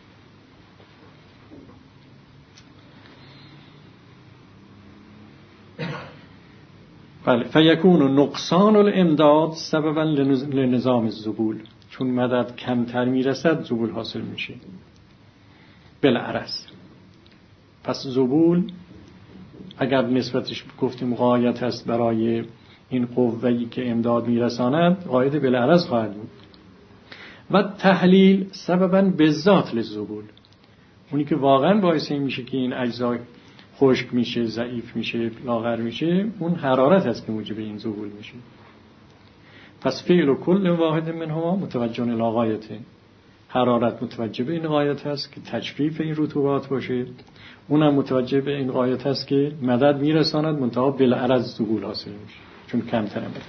بله. فیکون نقصان الامداد سببا لنظام الزبول، چون مدد کمتر میرسد زبول حاصل میشه بالعرض. پس زبول اگر نسبتش گفتیم غایت است برای این قوه‌ای که امداد میرساند، غایت بالعرض خواهد بود. و تحلیل سببا بالذات للزبول، اونی که واقعا باعث این میشه که این اجزا خشک میشه، ضعیف میشه، لاغر میشه، اون حرارت هست که موجب این زبول میشه. پس فعل و کل واحد منهما متوجه الی غایته، حرارت متوجه به این غایت هست که تجفیف این رطوبات باشه، اونم متوجه به این غایت هست که مدد میرساند منتها بالعرض زبول حاصل میشه چون کمتر مدد.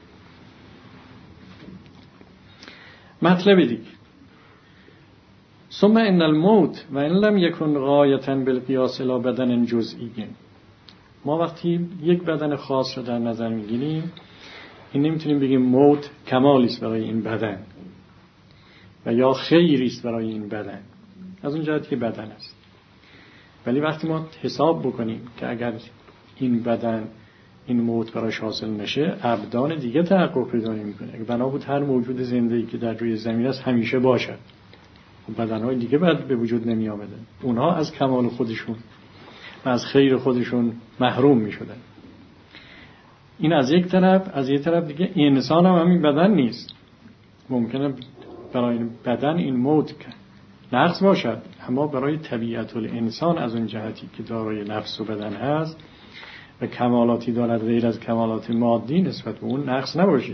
مطلب دیگه، ثم ان الموت و ان لم یکن غایتا بالقیاس الی بدن جزئی. ما وقتی یک بدن خاص رو در نظر میگیریم، این نمیتونیم بگیم موت کمالی است برای این بدن و یا خیری است برای این بدن، از اون جهتی که بدن است. ولی وقتی ما حساب بکنیم که اگر این بدن این موت براش حاصل نشه، ابدان دیگه تحقق پیدا نمی‌کنه. اگه بنا بود هر موجود زنده‌ای که در روی زمین است همیشه باشد، بدن‌های دیگه بعد به وجود نمی آمدن، اونها از کمال خودشون و از خیر خودشون محروم می شدن. این از یک طرف. از یک طرف دیگه انسان هم همین بدن نیست. ممکنه برای بدن این موت نقص باشد، اما برای طبیعت الانسان از اون جهتی که دارای نفس و بدن هست و کمالاتی دارد غیر از کمالات مادی، نسبت به اون نقص نباشه.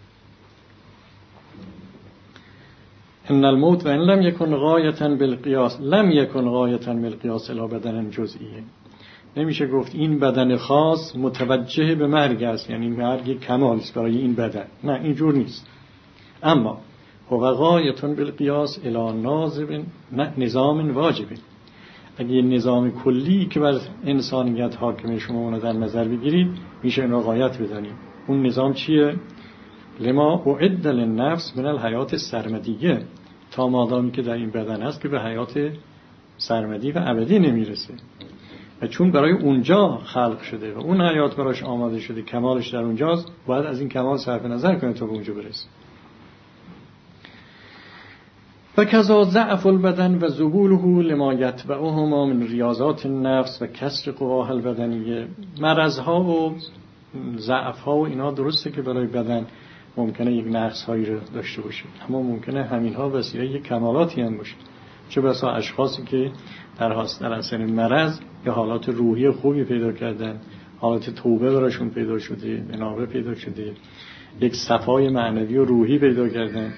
ان الموت و ان لم یکن غایتا بالقیاس لم یکن غایتا بالقیاس الی بدن جزئیه. نمیشه گفت این بدن خاص متوجه به مرگ است، یعنی مرگ کمال است برای این بدن، نه اینجور نیست. اما هو غایتا بالقیاس الی ناظم نظام واجب. اگه نظام کلی که بر انسانیت حاکمه شما اون در نظر بگیرید، میشه این را غایت بدانید. اون نظام چیه؟ لما اعد للنفس من الحیات السرمدیه، تا مادامی که در این بدن هست که به حیات سرمدی و ابدی نمیرسه و چون برای اونجا خلق شده و اون حیات براش آماده شده، کمالش در اونجاست، باید از این کمال صرف نظر کنه تا به اونجا برسه. و کذا ضعف البدن و ذبوله لما یتبعهما من ریاضات النفس و کسر قواها البدنیه. مرضها و ضعفها و اینا درسته که برای بدن ممکنه یک نقص هایی رو داشته باشه، اما ممکنه همین ها وسیله یک کمالاتی هم باشه. چه بسا اشخاصی که در در اثر مرض یا حالات روحی خوبی پیدا کردن، حالات توبه براشون پیدا شده، انابه پیدا شده، یک صفای معنوی و روحی پیدا کردن.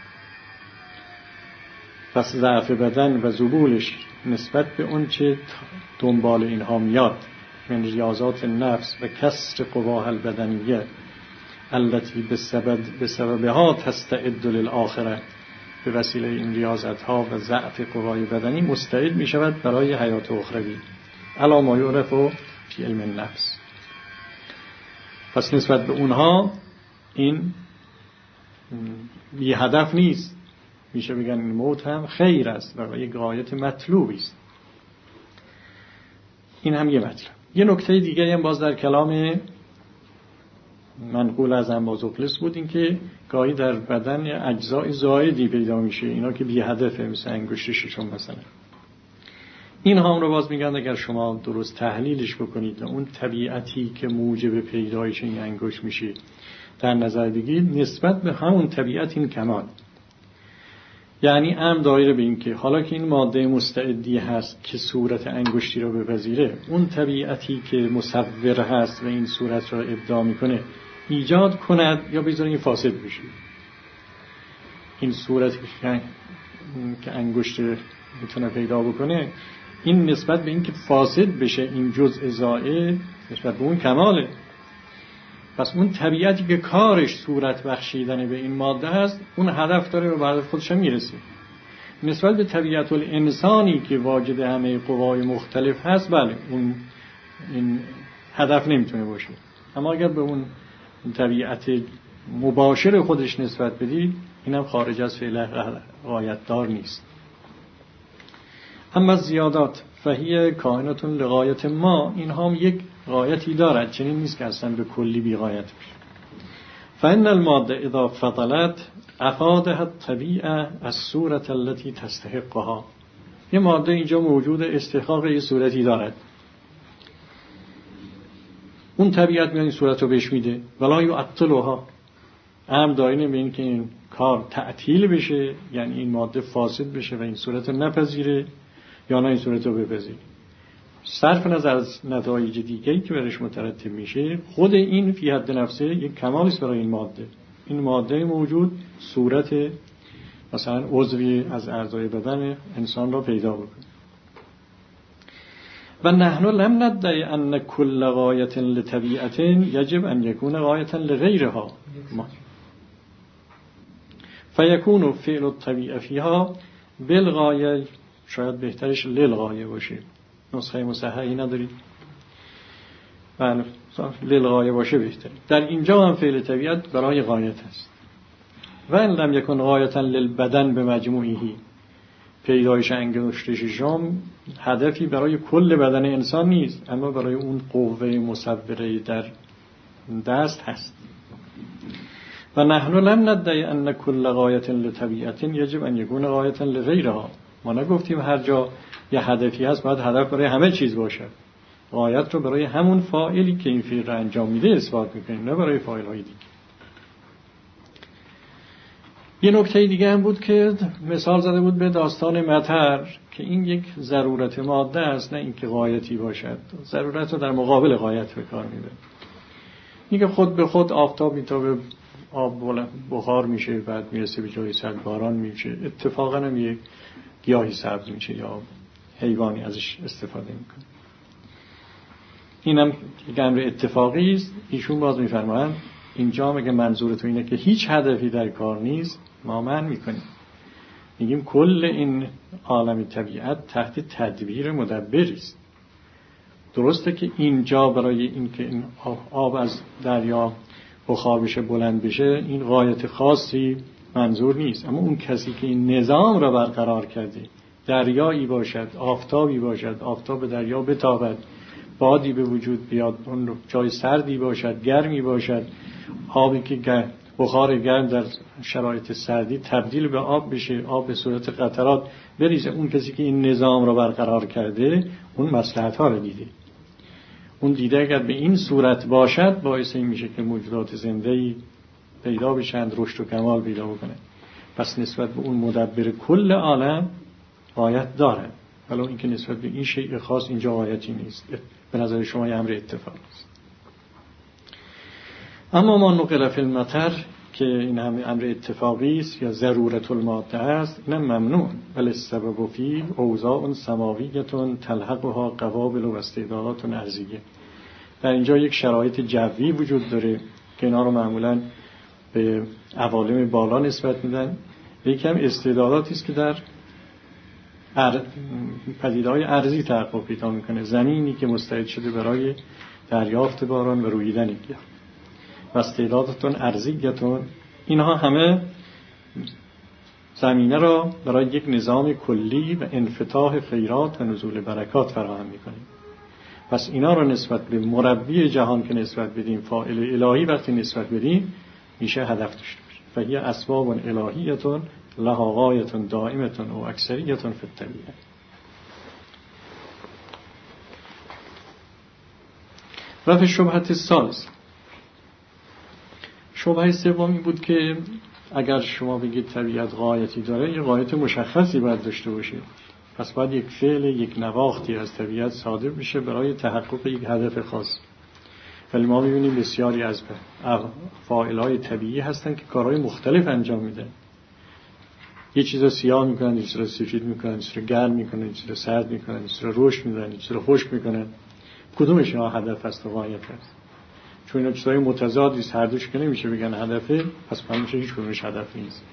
پس ضعف بدن و ذبولش نسبت به اون چه دنبال اینها میاد من ریاضات نفس و کسر قواها البدنیه التي بسبب بسببها تستعد للآخره، به وسیله این ریاضت ها و ضعف قوای بدنی مستعد می شود برای حیات اخروی، علی ما یعرف فی علم النفس. پس نسبت به اونها این بی هدف نیست، میشه بگن این موت هم خیر است و یک غایت مطلوبی است. این هم یه مطلب. یه نکته دیگه هم باز در کلام منقول از انبازوکلس بود، این که گاهی در بدن اجزای زائدی پیدا میشه، اینا که بی هدفه، مثل انگشت ششم مثلا. این هم رو باز میگن اگر شما درست تحلیلش بکنید و اون طبیعتی که موجب پیدایش این انگشت میشه در نظر بگیرید، نسبت به همون طبیعت این کمال، یعنی ام دایره به این که حالا که این ماده مستعدی هست که صورت انگشتی رو بپذیره، اون طبیعتی که مصور هست و این صورت رو ابداع میکنه ایجاد کند یا بذاره این فاسد بشه. این صورتی که انگشت میتونه پیدا بکنه، این نسبت به این که فاسد بشه این جزء زائد، نسبت به اون کماله. پس اون طبیعتی که کارش صورت بخشیدن به این ماده هست، اون هدف داره و بعد خودش هم میرسه. نسبت به طبیعت الانسانی که واجد همه قوای مختلف هست، بله اون این هدف نمیتونه باشه. اما اگر به اون طبیعت مباشر خودش نسبت بدید، اینم خارج از فعل غایت دار نیست. اما زیادات فهی کائناتون لغایت ما، اینها هم یک غایتی دارد، چنین نیست که اصلا به کلی بی غایت بشه. فإن الماده اذا فضلت افادها الطبیعه الصورة التي تستحقها. یه ماده اینجا موجود استحقاق یه صورتی دارد، اون طبیعت میاد این صورت رو بهش میده. ولا یعطلها، هم دارین به این که این کار تعطیل بشه، یعنی این ماده فاسد بشه و این صورت رو نپذیره، یا نه این صورت رو بپذیره. صرف نظر از نتایج دیگه‌ای که برش مترتب میشه، خود این فی حد نفسه یک کمالی است برای این ماده. این ماده موجود صورت مثلا عضوی از اعضای بدن انسان را پیدا بکنه. و نحن لم ندعی ان کل غایت لطبیعت یجب ان یکون غایت لغیرها، فیکون فعل الطبیعه فیها بالغایه، شاید بهترش للغایه باشه. نسخه مصححی ندارید؟ بله، للغایه باشه بهتره. در اینجا هم فعل طبیعت برای غایت است. و ان لم یکن غایتا للبدن به مجموعیه، پیدایش انگشت ششم هدفی برای کل بدن انسان نیست، اما برای اون قوه مصوره در دست هست. و نحن لم ندعی ان کل غایت لطبیعت یجب ان یکون غایتا لغیرها. ما نگفتیم هر جا یه هدفی هست باید هدف برای همه چیز باشه. غایت رو برای همون فاعلی که این فعل رو انجام میده اثبات میکنیم، نه برای فاعل های دیگه. یه نکته دیگه هم بود که مثال زده بود به داستان مطر، که این یک ضرورت ماده است، نه اینکه غایتی باشد. ضرورت رو در مقابل غایت به کار میبره. اینکه خود به خود آفتاب میتابه، آب بخار میشه، بعد میرسه به جای سرد باران میشه، اتفاقا هم یک گیاهی سبز میشه یا حیوانی ازش استفاده میکنه. اینم یک امر اتفاقی است. ایشون باز میفرمایند اینجا مگه منظورتون اینه که هیچ هدفی در کار نیست؟ ما من میکنیم، میگیم کل این عالم طبیعت تحت تدبیر مدبری است. درسته که اینجا برای اینکه این آب از دریا بخار بشه، بلند بشه، این غایت خاصی منظور نیست، اما اون کسی که این نظام را برقرار کرده، دریایی باشد، آفتابی باشد، آفتاب به دریا بتابد، بادی به وجود بیاد، اون جای سردی باشد، گرمی باشد، آبی که بخار گرم در شرایط سردی تبدیل به آب بشه، آب به صورت قطرات بریزه، اون کسی که این نظام را برقرار کرده اون مصلحت ها را دیده. اون دیده اگر به این صورت باشد باعث این میشه که موجودات زنده‌ای پیدا بشند، رشد و کمال پیدا بکنه. پس نسبت به اون مدبر کل عالم غایت داره، ولی اینکه نسبت به این شیء خاص اینجا غایتی نیست. به نظر شما یه امر اتفاقی است. اما ما نقل فی المطر که این هم امر اتفاقی است یا ضرورت الماده است، این ممنوع. ولی السبب فی اوضاع سماویه تلحقها قوابل و استعدادات ارضیه. در اینجا یک شرایط جوی وجود داره که اینا رو معمولاً به عوالم بالا نسبت میدن. یکم استعداداتی است که در پدیده‌های ارضی تحقق پیدا میکنه. زمینی که مستعد شده برای دریافت باران و رویدن گیاه. و استعداداتون ارضیتون، اینها همه زمینه را برای یک نظام کلی و انفتاح خیرات و نزول برکات فراهم میکنه. پس اینا را نسبت به مربی جهان که نسبت بدیم، فاعل الهی وقتی نسبت بدیم، میشه هدف داشته باشه. فهی اسباب الهیتون لها غایتون دائمتون و اکثریتون فی الطبیعه. و فی شبهت الثالث، شبهه سومی بود که اگر شما بگید طبیعت غایتی داره، یه غایت مشخصی باید داشته باشه. پس باید یک فعل، یک نواختی از طبیعت صادر بشه برای تحقق یک هدف خاص. ولی ما می‌بینیم بسیاری از فاعل‌های طبیعی هستن که کارهای مختلف انجام میدن. یه چیزا سیاه میکنن، یه چیزا سفید میکنن، یه چیزا گرم میکنن، یه چیزا سرد میکنن، یه چیزا رشد میدن، یه چیزا خشک میکنن. کدومش اینا هدف است و غایت است؟ چون اینا چیزای متضادی است، هر دوش که نمیشه بگن هدفه، پس همیشه هیچ کدومش هدف نیست.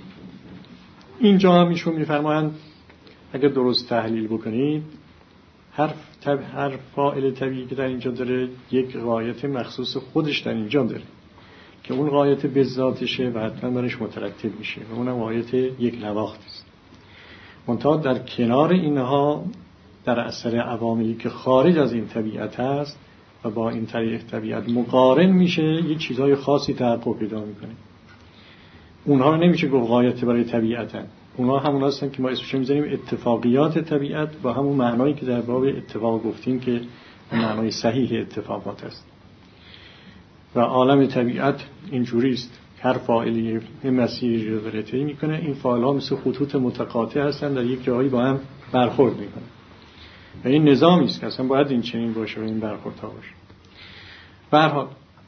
اینجا هم ایشون میفرمایند اگر درست تحلیل بکنید، هر طب... هر فاعل طبیعی که در اینجا داره یک غایت مخصوص خودش در اینجا داره که اون غایت به ذاتشه و حتما برش مترتب میشه و اونم غایت یک نواخت است. منتها در کنار اینها در اثر عواملی که خارج از این طبیعت هست و با این طریق طبیعت مقارن میشه یه چیزهای خاصی تحقق پیدا میکنه. اونها رو نمیشه گفت غایت برای طبیعتن، اونها همون هستن که ما اسمش میذاریم اتفاقیات طبیعت با همون معنایی که در باب اتفاق گفتیم که معنای صحیح اتفاقات است. و عالم طبیعت اینجوری است، هر فاعلی یه مسیری رو داره طی میکنه. این فاعل‌ها مثل خطوط متقاطع هستن، در یک جایی با هم برخورد میکنن و این نظامی است که اصلا باید این چنین باشه و این برخوردها باشه. به هر حال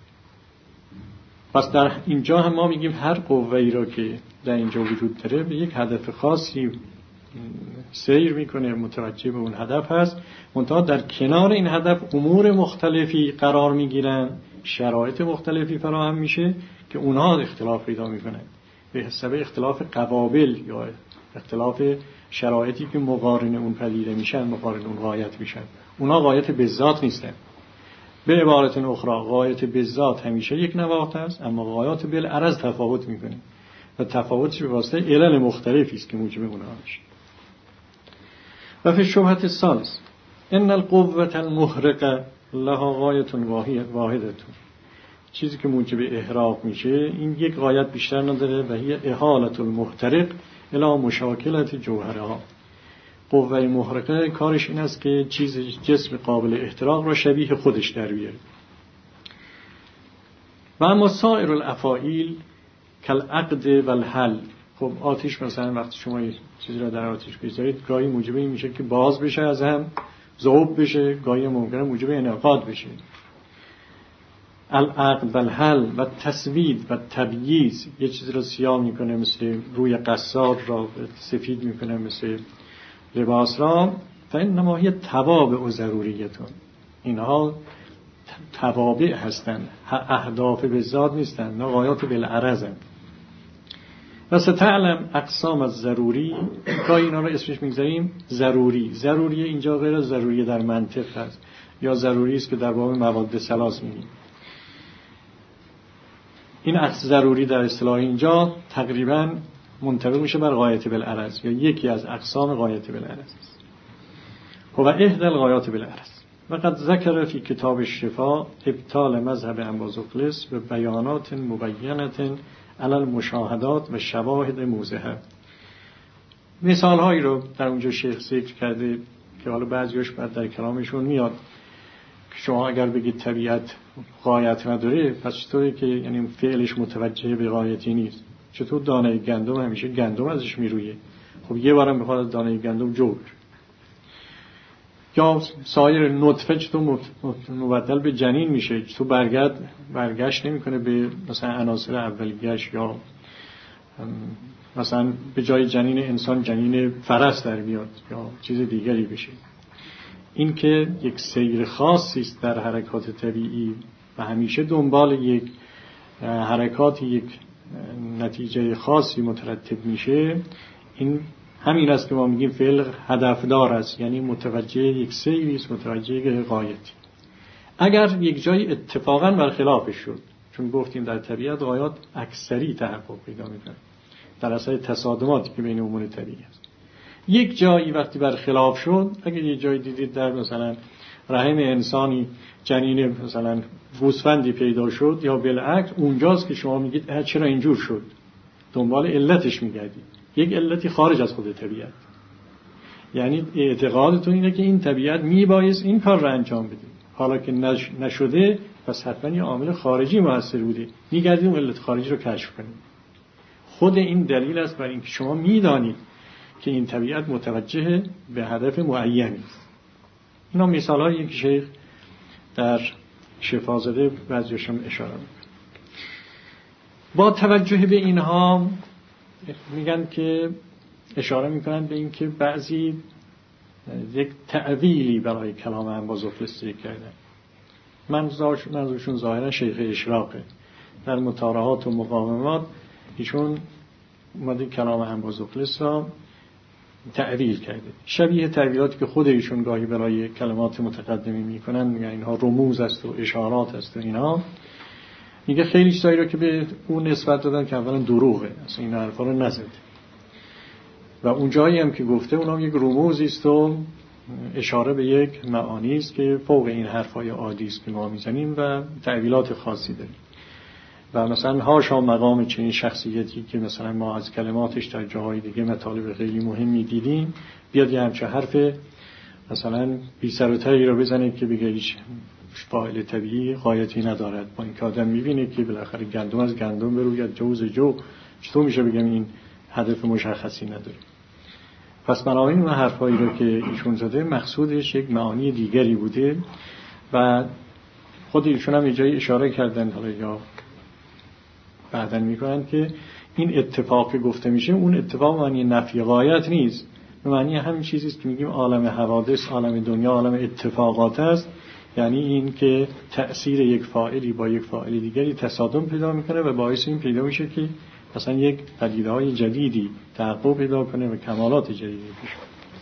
پس در اینجا هم ما میگیم هر قوه‌ای را که در اینجا وجود داره به یک هدف خاصی سیر میکنه، متوجه به اون هدف هست. منتها در کنار این هدف امور مختلفی قرار میگیرن، شرایط مختلفی فراهم میشه که اونها اختلاف پیدا میکنن به حساب اختلاف قوابل یا اختلاف شرایطی که مقارن اون پدیده میشن، مقارن اون غایت میشن. اونها غایت به ذات نیستن. به عبارت اخرى غایت به ذات همیشه یک نواخت است، اما غایات بالعرض تفاوت میکنه و تفاوتش به واسطه علل مختلفی است که موجب اونها میشه. و فی الشبهة الثالث ان القوة المحرقة لها غایت واحدة. چیزی که موجب احراق میشه این یک غایت بیشتر نداره و هی احالة المحترق الی مشاکلة جوهرها. قوه محرقه کارش این است که چیز جسم قابل احتراق را شبیه خودش در بیاره. و اما سایر الافاعیل کالعقد و الحل. خب آتش مثلا وقتی شما چیزی را در آتش بذارید گاهی موجب این میشه که باز بشه، از هم ذوب بشه، گاهی ممکنه موجب انعقاد بشه. العقد و الحل و تسوید و تبییض، یه چیزی را سیاه میکنه مثل روی قصاد را سفید میکنه مثل لباس را. فإنما هی توابع و ضروریتون، اینها توابع هستند، اهداف به ذات نیستند، نه غایات بالعرض هستند. و ستعلم اقسام از ضروری، که اینا را اسمش میگذاریم ضروری. ضروری اینجا غیر از ضروری در منطق هست یا ضروری است که در باب مواد ثلاث میگیم. این اصل ضروری در اصطلاح اینجا تقریباً منطبق میشه بر غایت بالعرض یا یکی از اقسام غایت بالعرض است. و احدى الغایات بالعرض. وقد ذکر فی کتاب الشفاء ابطال مذهب انبازوکلس و بیانات مبینة علی المشاهدات و شواهد موضحه. مثال هایی رو در اونجا شیخ ذکر کرده که حالا بعضیش بعد در کلامشون میاد که شما اگر بگید طبیعت غایت نداره پس چطوره که یعنی فعلش متوجه به غایتی نیست؟ چطور دانه گندم همیشه گندم ازش میرویه؟ خب یه بارم بخواد از دانه گندم جو بره. یا سایر نطفه چطور مبدل به جنین میشه؟ چطور برگرد برگشت نمیکنه به مثلا عناصر اولیه‌اش، یا مثلا به جای جنین انسان جنین فرس در میاد یا چیز دیگری بشه. این که یک سیر خاصی است در حرکات طبیعی و همیشه دنبال یک حرکات یک نتیجه خاصی مترتب میشه، این همین است که ما میگیم فعل هدفدار است، یعنی متوجه یک سیری است، متوجه یک غایتی. اگر یک جای اتفاقا برخلافش شد، چون گفتیم در طبیعت غایات اکثری تحقق پیدا میکنه در اثر تصادماتی که بین امور طبیعی است، یک جایی وقتی برخلاف شد، اگر یک جایی دیدید در مثلا رحم انسانی جنین مثلا گوسفندی پیدا شد یا بالعکس، اونجاست که شما میگید چرا اینجور شد، دنبال علتش میگردید. یک علتی خارج از خود طبیعت، یعنی اعتقادتون اینه که این طبیعت میبایست این کار را انجام بده، حالا که نش... نشده پس حتما یه عامل خارجی موثر بوده، میگردید اون علت خارجی رو کشف کنید. خود این دلیل است برای اینکه شما میدانید که این طبیعت متوجه به هدف معینی است. اینا مثالایی که شیخ در شفازده بعضیشون اشاره میکنه. با توجه به اینها میگن که اشاره میکنن به این که بعضی یک تعویلی برای کلام انبازوکلس کردن. منظورشون ظاهرا شیخ اشراقه. در مطارحات و مقاومات ایشون اومده کلام انبازوکلس را تعبیر کرده، شبیه تعبیراتی که خود ایشون گاهی برای کلمات متقدمی میکنن، میگن اینها رموز است و اشارات است و اینا. میگه خیلی چیزایی رو که به اون نسبت دادن که اولا دروغه، اصلا این حرفا رو نزده و اون جایی هم که گفته اونم یک رموزی است و اشاره به یک معانی است که فوق این حرفای عادی است که ما میزنیم و تعبیرات خاصی داریم. و مثلا هاشا مقام چنین شخصیتی که مثلا ما از کلماتش در جاهای دیگه مطالب خیلی مهمی دیدیم، بیاد یه همچه حرف مثلا بی سر و تهی رو بزنه که بگه هیچ فاعل طبیعی غایتی ندارد، با این که آدم میبینه که بالاخره گندم از گندم بروید جو از جو، چطور میشه بگم این هدف مشخصی نداره؟ پس بنابراین اون حرفایی رو که ایشون زده مقصودش یک معانی دیگری بوده و خود ایشون هم اینجای اشاره کردن، حالا یا بعداً میکنن که این اتفاق که گفته میشه اون اتفاق معنی نفی غایت نیست، به معنی همین چیزی است که میگیم عالم حوادث، عالم دنیا عالم اتفاقات است. یعنی این که تأثیر یک فاعلی با یک فاعل دیگری تصادم پیدا میکنه و باعث این پیدا میشه که مثلا یک پدیده‌های جدیدی تحقق پیدا کنه و کمالات جدیدی پیش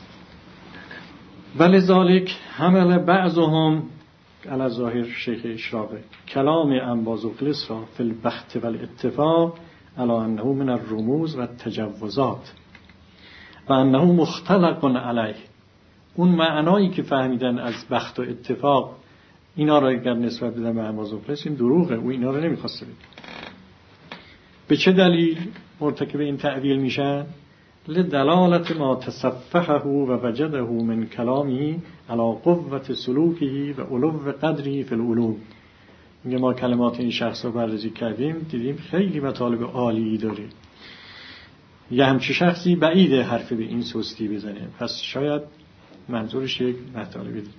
بیاد. ولذالک حمل بعضهم علی ظاهر شیخ اشراقی کلام انبازوغلس را فی البحث والاتفاق علی انه من الرموز و التجوزات و انه مختلق علیه. اون معنایی که فهمیدن از بخت و اتفاق اینا را اگر نسبت بدن به انبازوغلس این دروغه، او اینا را نمیخواسته بگه. به چه دلیل مرتکب این تعبیر میشن؟ لدلالت ما تصفحه و وجده من کلامی علی قوت سلوکه و علو قدری فی العلوم. میگه ما کلمات این شخص رو بررسی کردیم، دیدیم خیلی مطالب عالی داره، یه همچه شخصی بعیده حرف به این سستی بزنه، پس شاید منظورش یک مطالب دیگه.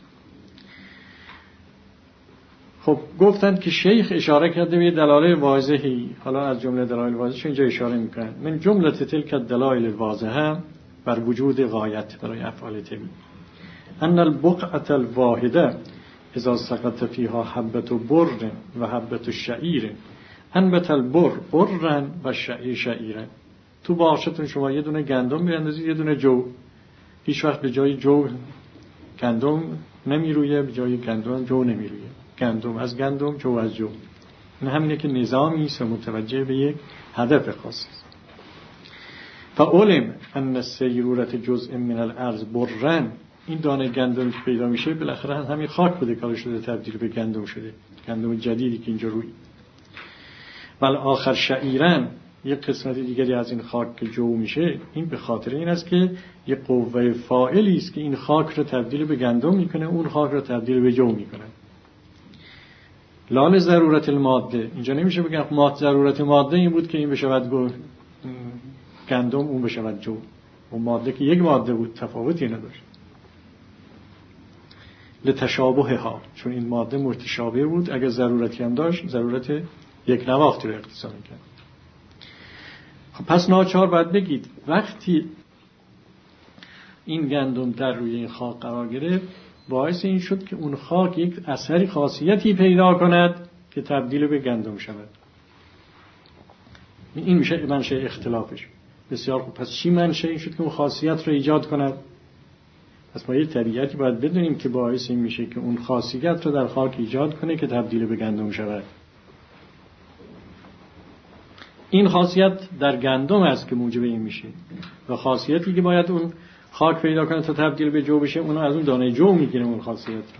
خب گفتند که شیخ اشاره کرده به دلایل واضحی، حالا از جمله دلایل واضحش اینجا اشاره میکنن. من جمله تلک الدلایل الواضحه بر وجود غایت برای افعال طبیعی ان البقعه الواحده اذا سقط فيها حبه بر و حبه شعیر انبت البر برا و شعیر شعیرا. تو باغچه‌تون شما یه دونه گندم میاندازید، یه دونه جو، هیچ وقت به جای جو گندم نمیرویه، به جای گندم جو نمیرویه، گندم از گندم، جو از جو. این همینه که نظامی است متوجه به یک هدف خاص است. فعلم ان سیرورت جزء من الارض برن، این دانه گندم که پیدا میشه بالاخره همین خاک بوده کار شده تبدیل به گندم شده، گندم جدیدی که اینجا روی. ولی آخر شعیرن، یک قسمت دیگری از این خاک که جو میشه، این به خاطر این است که یک قوه فاعلی است که این خاک رو تبدیل به گندم میکنه، اون خاک رو تبدیل به جو میکنه. لال ضرورت الماده، اینجا نمیشه بگم ماد ضرورت ماده این بود که این بشود گو گندم، اون بشود جو. اون ماده که یک ماده بود تفاوتی نداشت. لتشابه ها، چون این ماده متشابه بود، اگر ضرورتی هم داشت ضرورت یک نواختی رو اقتضا میکرد. خب پس ناچار باید بگید وقتی این گندم در روی این خاک قرار گرفت باعث این شد که اون خاک یک اثری خاصیتی پیدا کند که تبدیل به گندم شود. این میشه منشأ اختلافش. بسیار خوب، پس چی منشأ این شد که اون خاصیت رو ایجاد کند؟ پس ما یه طبیعتی باید بدونیم که باعث این میشه که اون خاصیت رو در خاک ایجاد کنه که تبدیل به گندم شود. این خاصیت در گندم است که موجب این میشه و خاصیتی که باید اون خاک پیدا کنه تا تبدیل به جو بشه اونو از اون دانه جو میگیره اون خاصیت رو.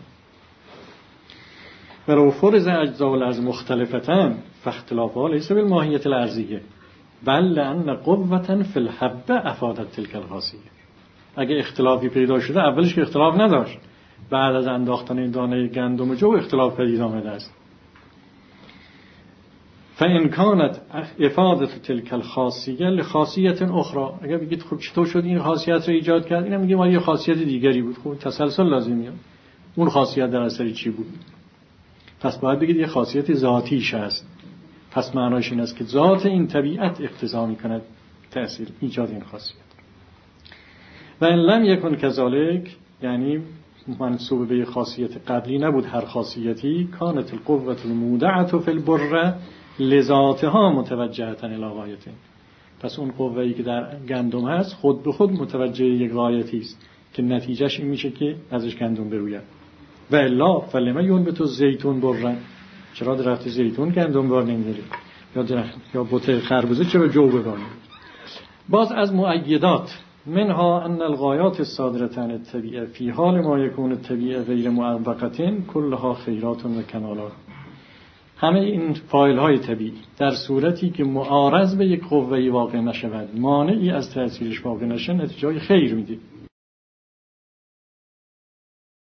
ولو فرض اجزاء الارض مختلفتن فاختلافها ليس بالماهیت الارضیه بل لان قوة فی الحبه افادت تلك الخاصیه. اگه اختلافی پیدا شده اولش که اختلاف نداشت، بعد از انداختن این دانه گندم جو اختلاف پدید آمده است. فإن كانت افاده تلك الخاصیه لخاصیت اخرى، اگر بگید خب چطور شد این خاصیت رو ایجاد کرد، اینا میگه ما یه خاصیت دیگری بود، خب تسلسل لازمیه. اون خاصیت در اثر چی بود؟ پس باید بگید یه خاصیت ذاتیش هست. پس معناش این است که ذات این طبیعت اقتضا میکند تأثیر ایجاد این خاصیت. و ان لم یکن کذالک، یعنی منسوب به خاصیت قبلی نبود هر خاصیتی، کانت القوة المودعة فی البر لذاتها متوجهة الی غایته. پس اون قوه‌ای که در گندم هست خود به خود متوجه یک غایتی است که نتیجهش این میشه که ازش گندم بروید. و الا فلما ینبت الزیتون برا، چرا درخت زیتون گندم بار نمیاره؟ یا درخت یا بوته خربزه چرا جو بباره؟ باز از مؤیدات منها ان الغایات الصادرة عن الطبیعه فی حال ما یکون الطبیعه غیر معوقة کلها خیرات و کمالات. همه این فاعل های طبیعی در صورتی که معارض به یک قوه‌ای واقع نشود، مانعی از تأثیرش واقع نشه، نتیجه خیر میده.